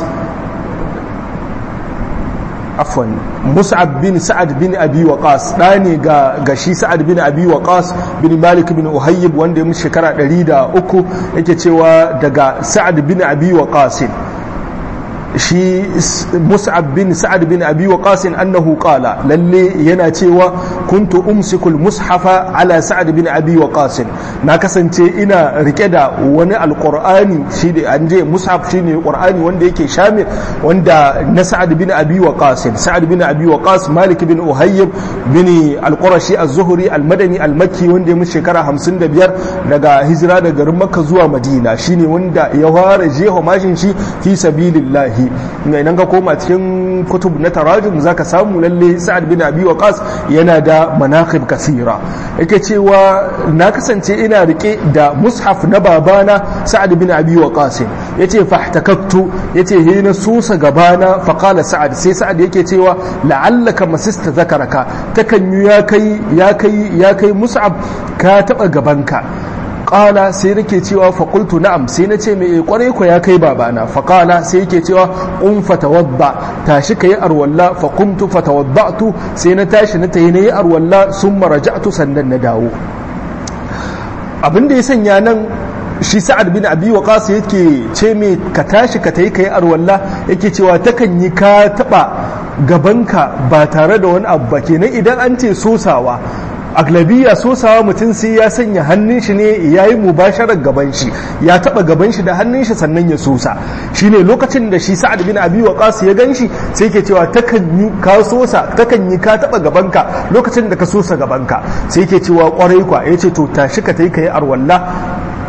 afwan Mus'ab bin Sa'ad bin Abi Waqas dane ga shi Sa'ad bin Abi Waqas bin Malik bin Uhayyib wanda ya mutu shekara 103 yake cewa daga Sa'ad bin Abi Waqas shi Mus'ab bin Sa'ad bin Abi Waqas annahu qala lalle yana cewa kuntu umsikul mushafa ala Sa'ad bin Abi Waqas na kasance ina rike da wani alqur'ani shi da anje mushaf shine qur'ani wanda yake shamil wanda na Sa'ad bin Abi Waqas Sa'ad bin Abi Waqas Malik bin Uhayyib bin al-Qurashi az-Zuhri al-Madani al-Makki wanda ya mutu shekara 55 daga hijira daga garin Makka zuwa Madina shine wanda ya fara jeho mashin shi fi sabilillah idan ka koma cikin kutub na tarajum zaka samu lalle Sa'ad bin Abi Waqas yana da manaqib kasira yake cewa na kasance ina rike da mushaf na babana Sa'ad bin Abi Waqas yace fahtakattu yace he na susa gabana fa qala Sa'ad sai Sa'ad yake cewa la'allaka masista zakaraka takan ya kai mushaf ka taba gabanka qala sai nake cewa fa qultu na'am sai nace me kwarai ko ya kai babana fa qala sai yake cewa qum fatawadda tashi kai arwalla fa qumtu fatawaddatu sai na tashi na tayi nayi arwalla summa raja'tu sannan na dawo abinda ya sanya nan shi Sa'ad bin Abi Waqas yake ce me ka tashi ka tayi kai arwalla yake cewa takan yi ka taba gabanka ba tare da wani abu ba kenan idan an ce sosawa aglabiya sosawa mutum sai ya sanya hannun shi ne ya yi mubasharar gaban shi ya taba gaban shi da hannun shi sannan ya sosa shine lokacin da shi Sa'ad bin Abi Waqas ya ganshi sai ke cewa takan yi ka taba gabanka lokacin da ka sosa gabanka sai ke cewa kwarai kwa yace to tashi ka tai kai arwalla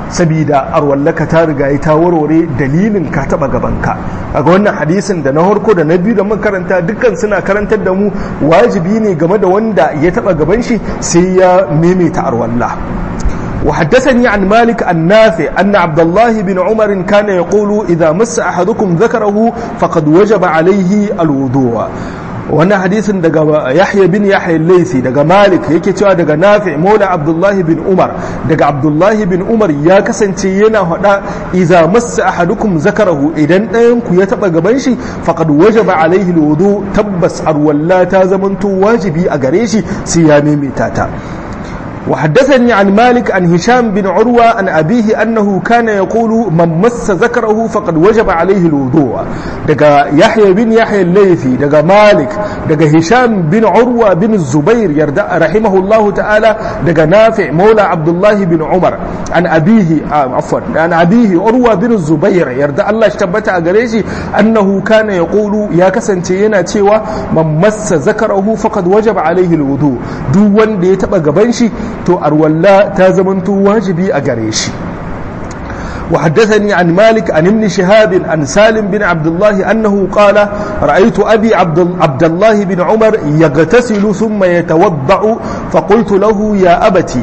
sabida arwallaka ta riga ta warware dalilin ka taba gabanka. Kaga wannan hadisin da na harko da na biyu da muka karanta dukkan suna karantar da mu wajibi ne game da wanda ya taba gaban shi sai ya maimaita arwalla. وحدثني عن مالك النافع أن عبد الله بن عمر كان يقول إذا مس أحدكم ذكره فقد وجب عليه الوضوء. wannan hadisin daga Yahya bin Yahya al-Laythi daga Malik yake cewa daga Nafi maula Abdullah bin Umar daga Abdullah bin Umar ya kasance yana hada idza massa ahadukum zakarahu idan ɗayan ku ya taba gaban shi faqad wajaba alaihi al-wudu tabbas arwalla ta zamanto wajibi a gare shi sai ya maimaita ta. وحدثني عن مالك عن هشام بن عروة عن أبيه أنه كان يقول من مس ذكره فقد وجب عليه الوضوء. دقى يحيى بن يحيى الليثي دقى مالك دقى هشام بن عروة بن الزبير رحمه الله تعالى دقى نافع مولى عبد الله بن عمر عن أبيه عن أبيه عروة بن الزبير يرد الله اشتبت أقريشي أنه كان يقول يا كسنتينا تيوى من مس ذكره فقد وجب عليه الوضوء دوان دي تبقى قبنشي to arwalla ta zamanto wajibi a gare shi. وحدثني عن مالك عن ابن شهاب عن سالم بن عبد الله أنه قال رأيت أبي عبد الله بن عمر يغتسل ثم يتوضأ فقلت له يا أبتي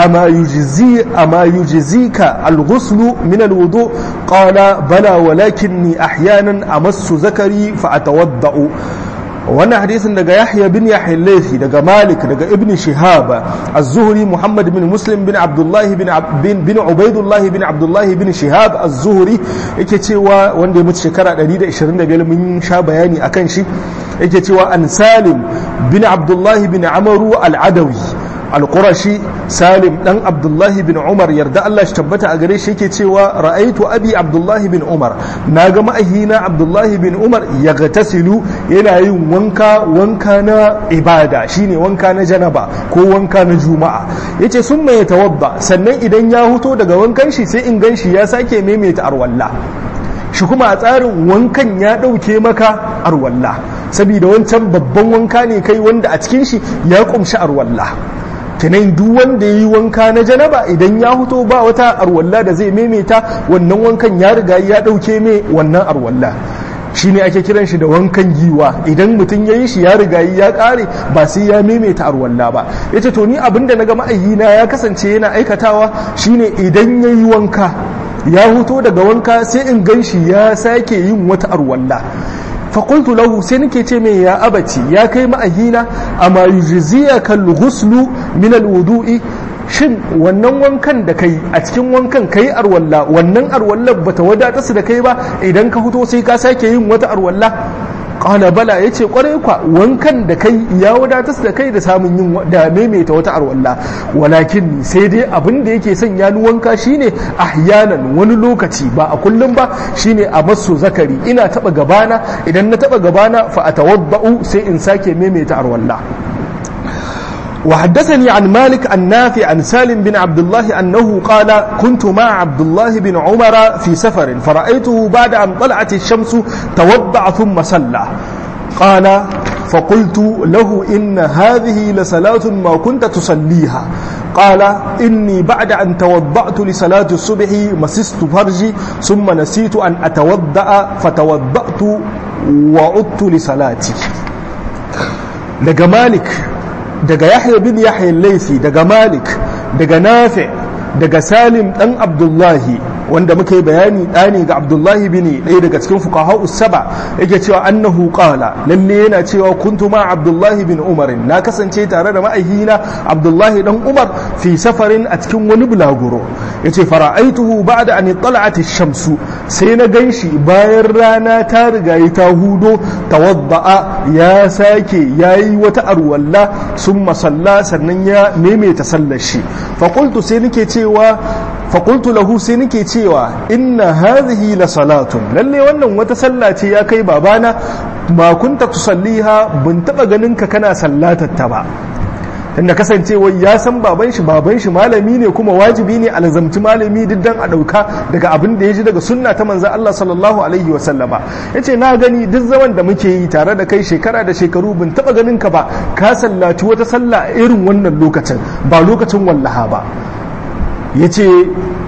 أما يجزيك الغسل من الوضوء قال بلى ولكني أحيانا أمس ذكري فأتوضأ. wannan hadisin daga Yahya bin Yahya al-Laythi daga Malik daga Ibn Shihab az-Zuhri Muhammad bin Muslim bin Abdullah bin Ubaydullah bin Abdullah bin Shihab az-Zuhri yake cewa wanda ya mutu shekara 125 mun sha bayani akan shi yake cewa an Salim bin Abdullah bin Amr al-Adawi al-Qurashi Salim dan Abdullah bin Umar yarda Allah shi tabbata a gare shi yake cewa ra'aitu abi Abdullah bin Umar naga ma'ahina Abdullah bin Umar yaghtasilu yana yin wanka na ibada shine wanka na janaba ko wanka na juma'a yace summa yatawadda sannan idan ya huto daga wankan shi sai in ganshi ya sake maimaita arwalla shi kuma a tsarin wankan ya dauke maka arwalla saboda wancan babban wanka ne kai wanda a cikin shi ya kumshi arwalla kenan duk wanda yayi wanka na janaba idan ya huto ba wata arwalla da zai maimaita wannan wankan ya riga ya dauke mai wannan arwalla shine ake kiran shi da wankan giwa idan mutum yayi shi ya riga ya kare ba sai ya maimaita arwalla ba yace to ni abinda naga ma'ayyina ya kasance yana aikatawa shine idan yayi wanka ya huto daga wanka sai in ganshi ya sake yin wata arwalla faƙultu lahu sai nake ce mai ya abaci ya kai ma'ahina amma yujziyaka al-ghuslu min al-wudu'i shin wannan wankan da kai a cikin wankan kai arwalla wannan arwallar bata wadata su da kai ba idan ka fito sai ka sake yin wata arwalla qala bala yace kwarai kwa wankan da kai ya wadata su da kai da samun yin da maimaita wata arwalla walakin sai dai abin da yake sanya ni wanka shine ahyanan wani lokaci ba a kullum ba shine a masu zakari ina taba gabana idan na taba gabana fa atawaddau sai in sake maimaita arwalla. وحدثني عن مالك النافع عن سالم بن عبد الله أنه قال كنت مع عبد الله بن عمر في سفر فرأيته بعد أن طلعت الشمس توضع ثم صلى قال فقلت له إن هذه لصلاة ما كنت تصليها قال إني بعد أن توضأت لصلاة الصبح مسست فرجي ثم نسيت أن أتوضأ فتوضأت وعدت لصلاتي. لقى مالك daga Yahya bin Yahya al-Laythi daga Malik daga Nafi daga Salim dan Abdullahi wanda muka yi bayani ɗani ga Abdullahi bin ɗaya daga cikin fuqaha us-saba yake cewa annahu qala lalle yana cewa kuntu ma Abdullahi bin Umar na kasance tare da ma'ahina Abdullahi dan Umar fi safarin a cikin wani bulaguro yace fara'aituhu ba'da an tala'at ash-shamsu sai na ganshi bayan rana ta riga ta hudo tawadda'a ya sake yayi wata arwalla summa salla sannan ya maimaita sallar shi fa qultu sai nake cewa faƙultu lahu sai nake cewa inna hadhihi la salatun lalle wannan wata sallah ce ya kai babana ma kunta tusalliha bin taba ganin ka kana sallatar ta ba tunda kasancewa ya san baban shi malami ne kuma wajibi ne alzamci malami diddan a dauka daga abin da ya ji daga sunna ta manzon Allah sallallahu alaihi wa sallama yace na gani duk zaman da muke yi tare da kai shekara da shekaru bin taba ganin ka ba ka sallaci wata sallah irin wannan lokacin ba lokacin wallaha ba yace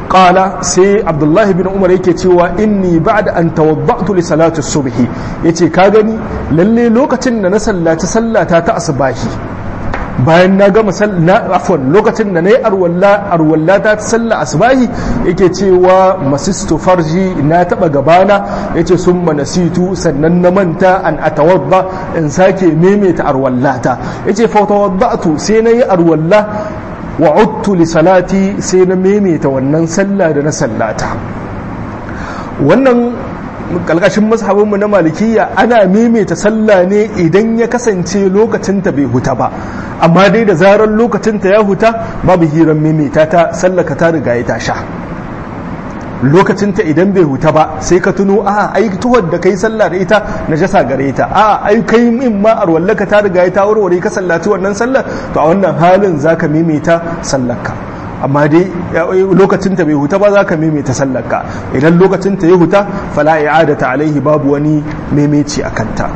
qala sai abdullahi bin umar yake cewa inni ba'da an tawadda'tu li salati subhi yace ka gani lalle lokacin da na sallaci sallata ta asbahi bayan na gama lokacin da nayi arwalla ta salla asbahi yake cewa masistu farji na taba gabana yace summa nasitu sannan na manta an atawadda in sake maimaita arwallata yace fa tawadda'tu sai nayi arwalla wa udtu li salati sai na maimaita wannan sallah da na sallata. Wannan kalkashin mazhabinmu na malikiya ana maimaita sallah ne idan ya kasance lokacinta bai huta ba, amma dai da zarar lokacinta ya huta babu hiran maimaita ta sallaka ta riga ya tasha. Lokacinta idan bai huta ba sai ka tuno ai tuhar da kai sallah da ita najasa gare ta, ai kai min ma arwallaka ta riga ya ta warware ka sallaci wannan sallar, to a wannan halin zaka maimaita sallarka. Amma dai lokacinta bai huta ba za ka maimaita sallarka, idan lokacinta ya huta fala i'adata alaihi babu wani maimaici a kanta.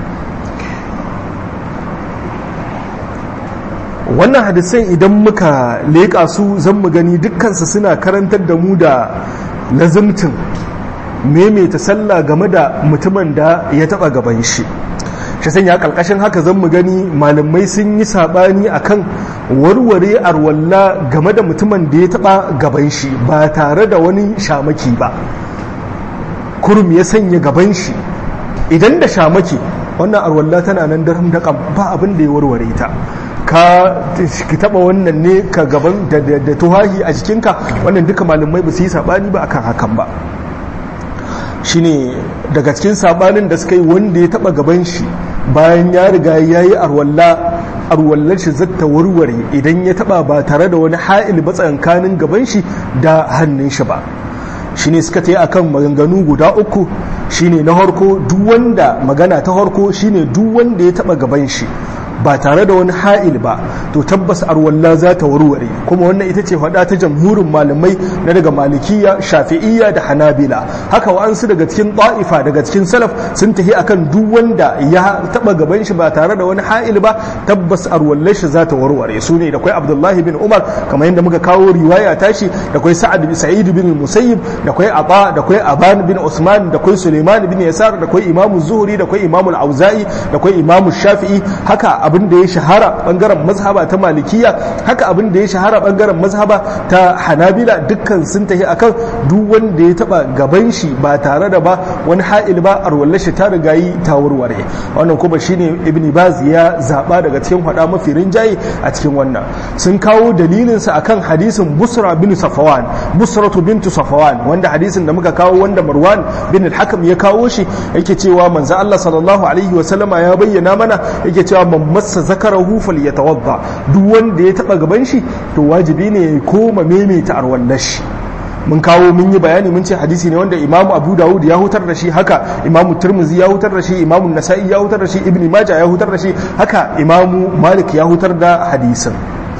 Wannan hadisan idan muka leƙa su zan mu gani dukkansu suna karantar da mu da lazimtin maimaita sallah game da mutumin da ya taɓa gaban shi. Shi sanya ƙarƙashin haka zan mu gani malamai sun yi saɓani akan warware arwalla game da mutumin da ya taɓa gaban shi ba tare da wani shamaki ba. Kurum ya sanya gaban shi idan da shamaki wannan arwalla tana nan daram da ba abin da ya warware ta. Ki taba wannan ne ka gaban da tuhahi a jikinka, wannan duka malamai ba su yi sabani ba akan hakan ba. Shine daga cikin sabanin da suka yi wanda ya taba gaban shi bayan ya riga yayi arwallar shi zata warware idan ya taba ba tare da wani ha'il ba tsakankanin gaban shi da hannun shi ba. Shine suka tayi akan maganganu guda uku. Shine na harko duk wanda magana ta harko shine duk wanda ya taba gaban shi ba tare da wani ha'il ba to tabbas arwalla za ta warware, kuma wannan ita ce faɗa ta jamhurin malamai na daga malikiya, shafi'iyya da hanabila. Haka wa'ansu daga cikin ta'ifa daga cikin salaf sun tafi akan duk wanda ya taba gaban shi ba tare da wani ha'il ba tabbas arwallar shi za ta warware. Su ne da kwai abdullahi bin umar kamar yadda muka kawo riwaya tashi, da kwai sa'id bin musayyib, da kwai ata, da kwai aban bin usman, da kwai suleiman bin yasar, da kwai imamu zuhri, da kwai imamu al-auza'i, da kwai imamu shafi'i. Haka abin da ya shahara bangaren mazhaba ta malikiya, haka abin da ya shahara bangaren mazhaba ta hanabila, dukkan sun tafi akan duk wanda ya taba gaban shi ba tare da ba wani ha'il ba arwallar shi ta riga yi ta warware. Wannan kuma shine ibn baz ya zaba daga cikin hada mafi rinjaye a cikin wannan. Sun kawo dalilin sa akan hadisin busra bin safwan, busratu bintu safwan, wanda hadisin da muka kawo wanda marwan bin al-hakam ya kawo shi, yake cewa manzo Allah sallallahu alaihi wa sallama ya bayyana mana, yake cewa massa zakarahu falyatawadda, duk wanda ya taba gaban shi to wajibi ne ya koma maimaita arwallar shi. Mun kawo mun yi bayani mun ce hadisi ne wanda Imam Abu Dawud ya hutar da shi, haka Imam Tirmidhi ya hutar da shi, Imam Nasa'i ya hutar da shi, Ibn Majah ya hutar da shi, haka Imam Malik ya hutar da hadisin.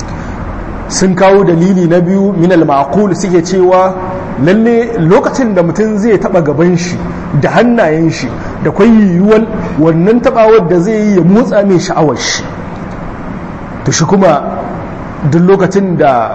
Sun kawo dalili na biyu min al-ma'qul, suke cewa lalle lokacin da mutum zai taba gaban shi da hannayen shi da kwai yiwuwar wannan tabawar da zai yi ya motsa mai sha'awar shi, to shi kuma duk lokacin da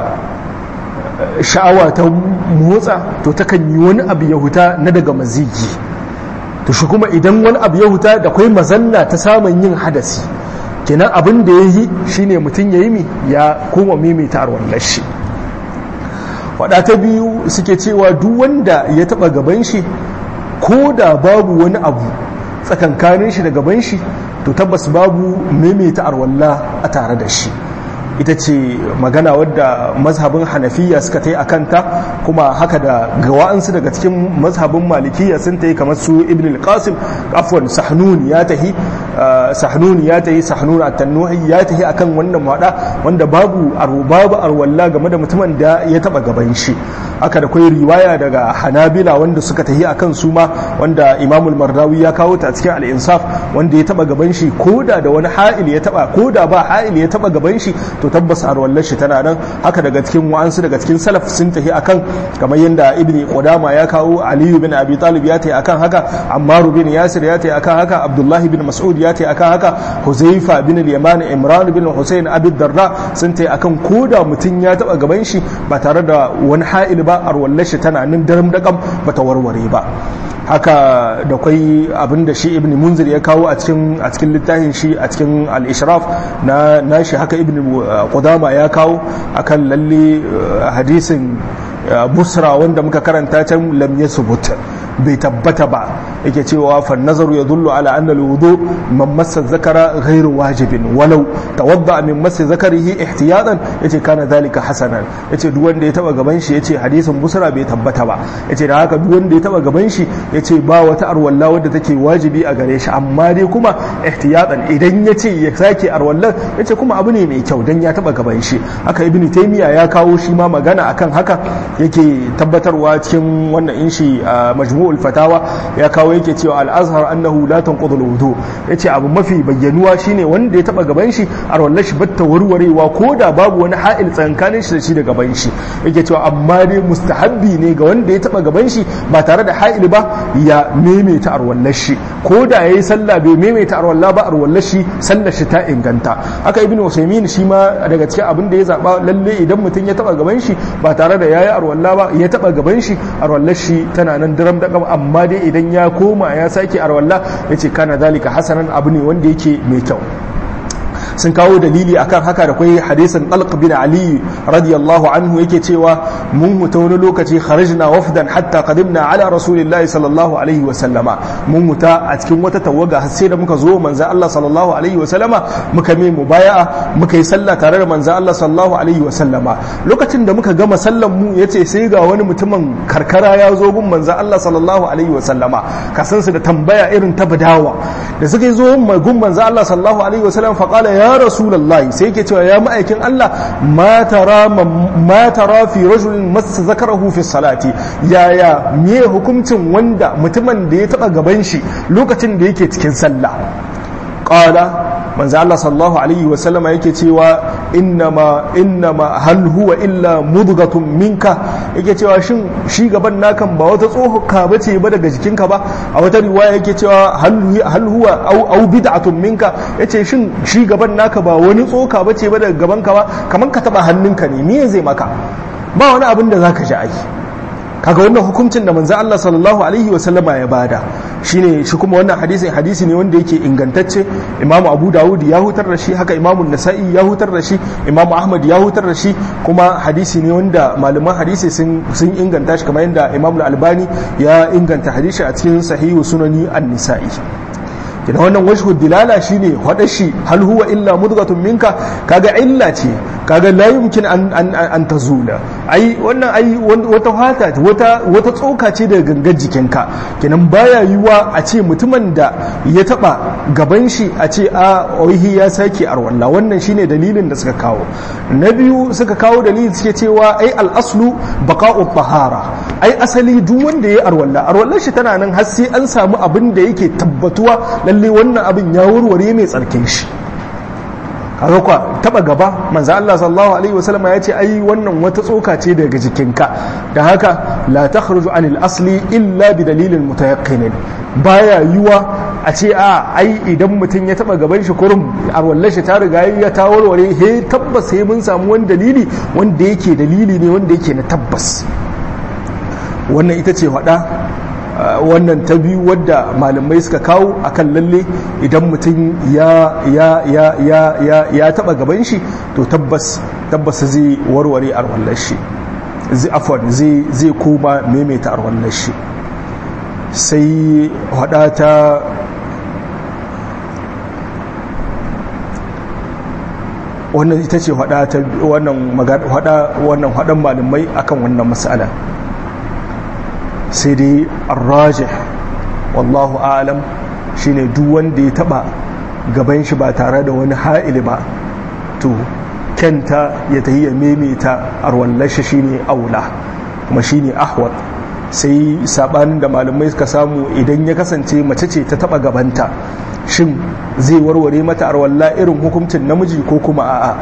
sha'awa ta motsa to takan yi wani abu ya huta na daga mazigi, to shi kuma idan wani abu ya huta da kwai mazalla ta samun yin hadasi, kenan abin da ya yi shine mutum ya yi ya koma maimaita arwallar shi. Waɗa ta biyu suke cewa duk wanda ya taɓa gaban shi ko da babu wani abu tsakankanin shi da gaban shi to tabbas babu maimaita arwalla a tare da shi. Ita ce magana wadda mazhabin hanafiya suka ta yi a kanta, kuma haka da gawa'ansu daga cikin mazhabin malikiya sun ta yi kamar su ibn al-qasim, afwan sahnun ya tahi sahnun at-tannuhi ya tahi akan wannan wada wanda babu arwalla game da mutumin da ya taba gaban shi. Haka da kai riwaya daga hanabila wanda suka tahi akan su ma, wanda imamul mardawi ya kawo ta a cikin al-insaf, wanda ya taba gaban shi koda da wani ha'il ya taba, koda ba ha'il ya taba gaban shi to tabbas arwallar shi tana nan. Haka daga cikin wa'ansu daga cikin salaf sun tafi akan kamar yadda ibni qudama ya kawo, aliyu bin abi talib ya tafi akan haka, ammar bin yasir ya tafi akan haka, abdullahi bin mas'ud ya ya tayi akan haka, Huzaifa bin al-Yaman, Imran bin Husayn, Abi Darda sun tayi akan koda mutun ya taba gaban shi ba tare da wani ha'il ba, arwallar shi tana nan daram da kam bata warware ba. Haka da kwai abinda shi Ibn Munzir ya kawo a cikin littafin shi a cikin al-Ishraf na shi, haka Ibn Qudama ya kawo akan lalle hadisin Busra wanda muka karanta can lam yasbut, bai tabbata ba, yake cewa fa nazaru yadullu ala anna al-wudu man massa zakara ghairu wajibin walau tawadda min massa zakarihi ihtiyatan, yace kana dhalika hasanan. Yace duk wanda ya taba gaban shi, yace hadisin Busra bai tabbata ba, yace da haka duk wanda ya taba gaban shi yace ba wata arwalla wadda take wajibi a gare shi, amma dai kuma ihtiyatan idan yace ya sake arwallan yace kuma abu ne mai kyau dan ya taba gaban shi. Haka Ibn Taymiyyah ya kawo shi ma magana akan haka, yake tabbatarwa cikin wannan inshi majmu'ul fatawa ya kawo, yake cewa al-azhar annahu la tanqudu al-wudu, yace abu mafi bayyanuwa shine wanda ya taba gaban shi arwallar shi batta warwarewa koda babu wani ha'il tsankanin shi da shi da gaban shi. Yake cewa amma dai mustahabbi ne ga wanda ya taba gaban shi ba tare da ha'il ba ya maimaita arwallar shi, koda yayi sallah bai maimaita arwalla ba arwallar shi sallar shi ta inganta. Haka Ibn Usaymin shi ma daga cikin abin da ya zaba, lalle idan mutum ya taba gaban shi ba tare da yayi arwalla ba ya taba gaban shi arwallar shi tana nan daram da kam, amma dai idan ya koma ya sake arwalla yace kana zalika hasanan, abu ne wanda yake mai kyau. sun kawo dalili akan haka da kai hadisin Talq bin Ali radiyallahu anhu yake cewa mun huta wani lokaci kharajna wafdan hatta qadimna ala rasulillahi sallallahu alaihi wa sallama, mun huta a cikin wata tawaga har sai da muka zo manzo Allah sallallahu alaihi wa sallama muka mai mubaya'a, muka yi sallah tare da manzo Allah sallallahu alaihi wa sallama. Lokacin da muka gama sallan mu yace sai ga wani mutumin karkara ya zo gun manzo Allah sallallahu alaihi wa sallama, kasan su da tambaya irin ta badawa, da suka zo gun manzo Allah sallallahu alaihi wa sallam fa qala ya rasulullahi, sai yake cewa ya ma'aikin Allah ma tara fi rajulin massa zakarahu fi salati, yaya me hukuncin wanda mutumin da ya taba gaban shi lokacin da yake cikin sallah. Qala manzo Allah sallallahu alaihi wa sallama yake cewa innama hal huwa illa mudghatun minka, yake cewa shin shi gaban nakan ba wata tsohuka bace ba daga jikinka ba. A wata riwaya yake cewa hal huwa au bid'atun minka, yace shin shi gaban naka ba wani tsoka bace ba daga gabanka ba, kaman ka taba hannunka ne, me zai maka, ba wani abin da zaka ji ai. Kaga wannan hukuncin da manzo Allah sallallahu alaihi wa sallama ya bada shine shi, kuma wannan hadisi ne wanda yake ingantacce. Imam Abu Dawud ya hutar da shi, haka Imam Nasa'i ya hutar da shi, Imam Ahmad ya hutar da shi, kuma hadisi ne wanda malaman hadisi sun inganta shi, kamar yadda Imam Al-Albani ya inganta hadisi a cikin Sahihu Sunani An-Nisa'i. Kina wannan wajhu dilala shine hada shi hal huwa illa mudghatun minka, kaga illa ce, kaga la yumkin an tazula, ai wannan ai wata fata wata tsoka ce daga gangar jikinka. Kinan baya yiwa a ce mutumin da ya taba gaban shi a ce a ohi ya sake arwalla. Wannan shine dalilin da suka kawo. Na biyu suka kawo dalilin suke cewa ai al-aslu baqa'u tahara, ai asali duk wanda ya arwallar shi tana nan har sai an samu abin da yake tabbatuwa lalle wannan abin ya warware mai tsarkin shi. kaga kwa taba gaba manzo Allah sallallahu alaihi wasallam ya ce ai wannan wata tsoka ce daga jikinka, da haka la takhruju anil asli illa bi dalilin mutayaqqin. Baya yiwa a ce ai idan mutum ya taba gaban shi kurum arwallar shi ta riga ya ta warware, he tabbas sai mun samu wani dalili wanda yake dalili ne wanda yake na tabbas. Wannan ita ce faɗa wannan ta biyu wadda malamai suka kawo akan lalle idan mutum ya taba gaban shi to tabbas zai warware arwallar shi, zai koma maimaita arwallar shi. Sai hada ta wannan ita ce hada ta wannan hadan malamai akan wannan mas'ala. Sai dai arrajih wallahu a'lam shine duk wanda ya taba gaban shi ba tare da wani ha'ili ba to kenta ya tahi ya maimaita arwallar shi shine aula kuma shine ahwat. Sai sabanin da malamai suka samu idan ya kasance mace ce ta taba gabanta, shin zai warware mata arwalla irin hukuncin namiji ko kuma a'a.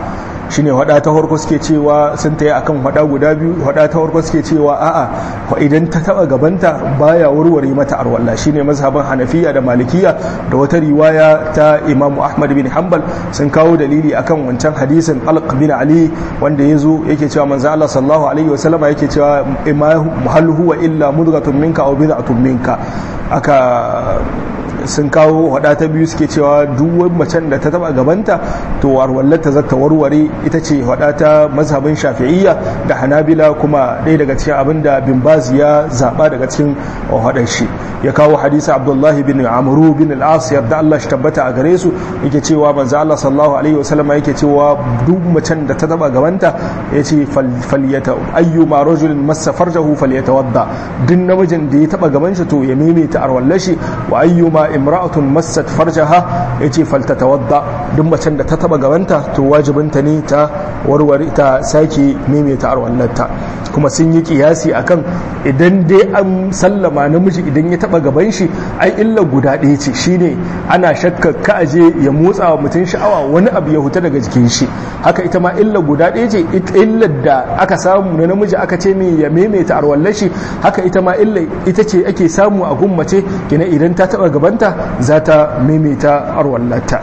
shine hada ta farko suke cewa sun tayi akan hada guda biyu. Hada ta farko suke cewa a'a idan ta taba gabanta baya warware mata arwalla, shine mazhaban Hanafiya da Malikiya da wata riwaya ta Imam Ahmad bin Hanbal sun kawo dalili akan wancan hadisin Talq bin Ali wanda yazo yake cewa manzo Allah sallallahu alaihi wasallam yake cewa hal huwa illa mudghatun minka aw bid'atun minka. Aka sun kawo hada ta biyu suke cewa duk macen da ta taba gabanta to warwallata za ta warware. Ita ce hada ta mazhabin Shafi'iyya da Hanabila, kuma ɗaya daga cikin abinda Bin Baz ya zaba daga cikin hadar shi. Ya kawo hadisi Abdullah bin Amr bin al-As yarda Allah shi tabbata a gare su, yake cewa manzo Allah sallallahu alaihi wasallam yake cewa duk macen da ta taba gabanta yace falyata ayyuma rajulin massa farjahu falyatawadda, duk namijin da ya taba gaban shi to ya maimaita arwallashi. Wa ayyuma imra'atun massat farjaha yace faltatawadda, duk macen da ta taba gabanta to wajibinta ne ta warware ta sake maimaita arwallata. Kuma sun yi kiyasi akan idan dai an sallama namiji idan ya taba gaban shi ai illa guda ɗaya ce, shine ana shakka ka aje ya motsa wa mutum sha'awa wani abu ya huta daga jikin shi. Haka ita ma illa guda ɗaya ce, illar da aka samu na namiji aka ce mai ya maimaita arwallashi, haka ita ma illa ita ce ake samu a gummace, kina idan ta taba gabanta za ta maimaita arwallata.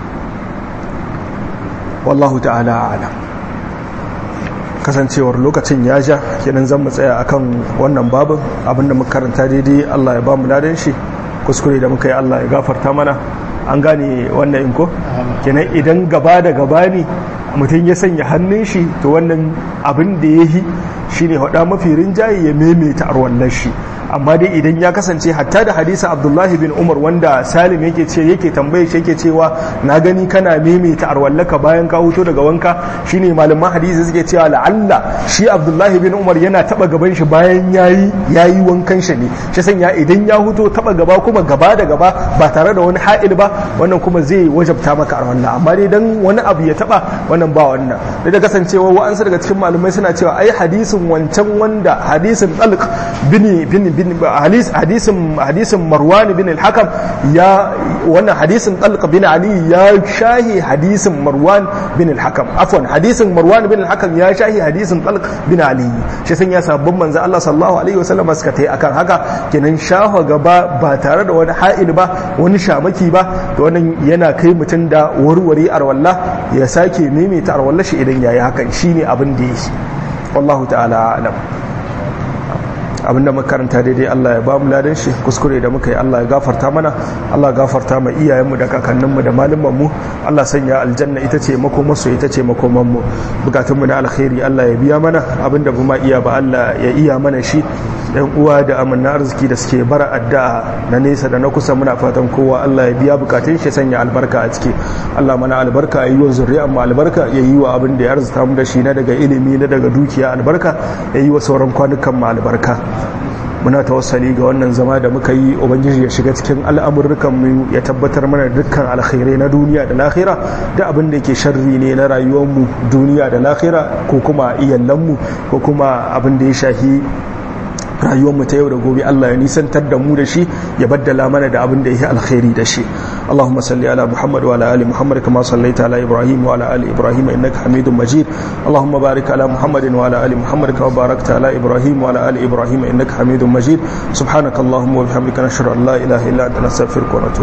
Wallahu ta'ala a'lam. Kasancewar lokacin ya ja, kenan zan mu tsaya akan wannan babin. Abinda muka karanta daidai Allah ya ba mu ladan shi, kuskure da muka yi Allah ya gafarta mana. An gane wannan in ko kenan idan gaba da gaba ne mutum ya sanya hannun shi to wannan abin da ya yi shine hada mafi rinjaye ya maimaita arwallar shi. Amma dai idan ya kasance hatta da hadisin Abdullahi bin Umar wanda Salim yake tambaye shi yake cewa na gani kana maimaita arwallaka bayan ka huto daga wanka, shine malaman hadisi suke cewa la'alla shi Abdullahi bin Umar yana taba gaban shi bayan yayi wankan shi ne, shi sanya idan ya huto taba gaba kuma gaba da gaba ba tare da wani ha'il ba, wannan kuma zai wajabta maka arwalla. Amma dai dan wani abu ya taba wannan ba wannan. Da kasancewa wa'ansu daga cikin malamai suna cewa ai hadisin wancan wanda hadisin Talq hadisin Marwan bin al-Hakam ya wannan hadisin Talq bin Ali ya shahi hadisin Marwan bin al-Hakam, afwan hadisin Marwan bin al-Hakam ya shahi hadisin Talq bin Ali. Shi san ya sabbin manzo Allah sallallahu alaihi wasallam suka tai akan haka, kenan shafa gaba ba tare da wani ha'il ba wani shamaki ba, to wannan yana kai mutun da warware arwalla ya sake maimaita arwalla shi idan yayi hakan, shine abin da yake. Wallahu ta'ala a'lam. Abinda makaranta daidai Allah ya ba mu ladan shi, kuskure da muka yi Allah ya gafarta mana, Allah ya gafarta ma iyayenmu da kakanninmu da malumanmu. Allah sanya aljanna ita ce makomarsu, ita ce makomanmu. Bukatunmu na alkhairi Allah ya biya mana, abinda ba ma iya ba Allah ya iya mana shi. Yan uwa da amanna arziki da suke bara addu'a na nesa da na kusa, muna fatan kowa Allah ya biya bukatun shi, sanya albarka a ciki. Allah mana albarka, ya yi wa zuriyar mu albarka, ya yi wa abin da ya arzuta mu da shi na daga ilimi, na daga dukiya albarka, ya yi wa sauran kwanukan mu albarka. Muna tawassali ga wannan zama da muka yi, ubangiji ya shiga cikin al'amurrukan mu, ya tabbatar mana dukkan alkhairai na duniya da lahira, da abin da yake sharri ne na rayuwar mu duniya da lahira, ko kuma iyalan mu, ko kuma abin da ya shahi rayuwar mu ta yau da gobe. Allah ya nisantar da mu da shi, ya baddala mana da abin da yake alkhairi da shi. Allahumma salli ala Muhammad wa ala ali Muhammad kama sallaita ala Ibrahim wa ala ali Ibrahim innaka Hamidum Majid. Allahumma barik ala Muhammad wa ala ali Muhammad kama barakta ala Ibrahim wa ala ali Ibrahim innaka Hamidum Majid. Subhanakallahumma wa bihamdika nashhadu an la ilaha illa anta nastaghfiruka wa natubu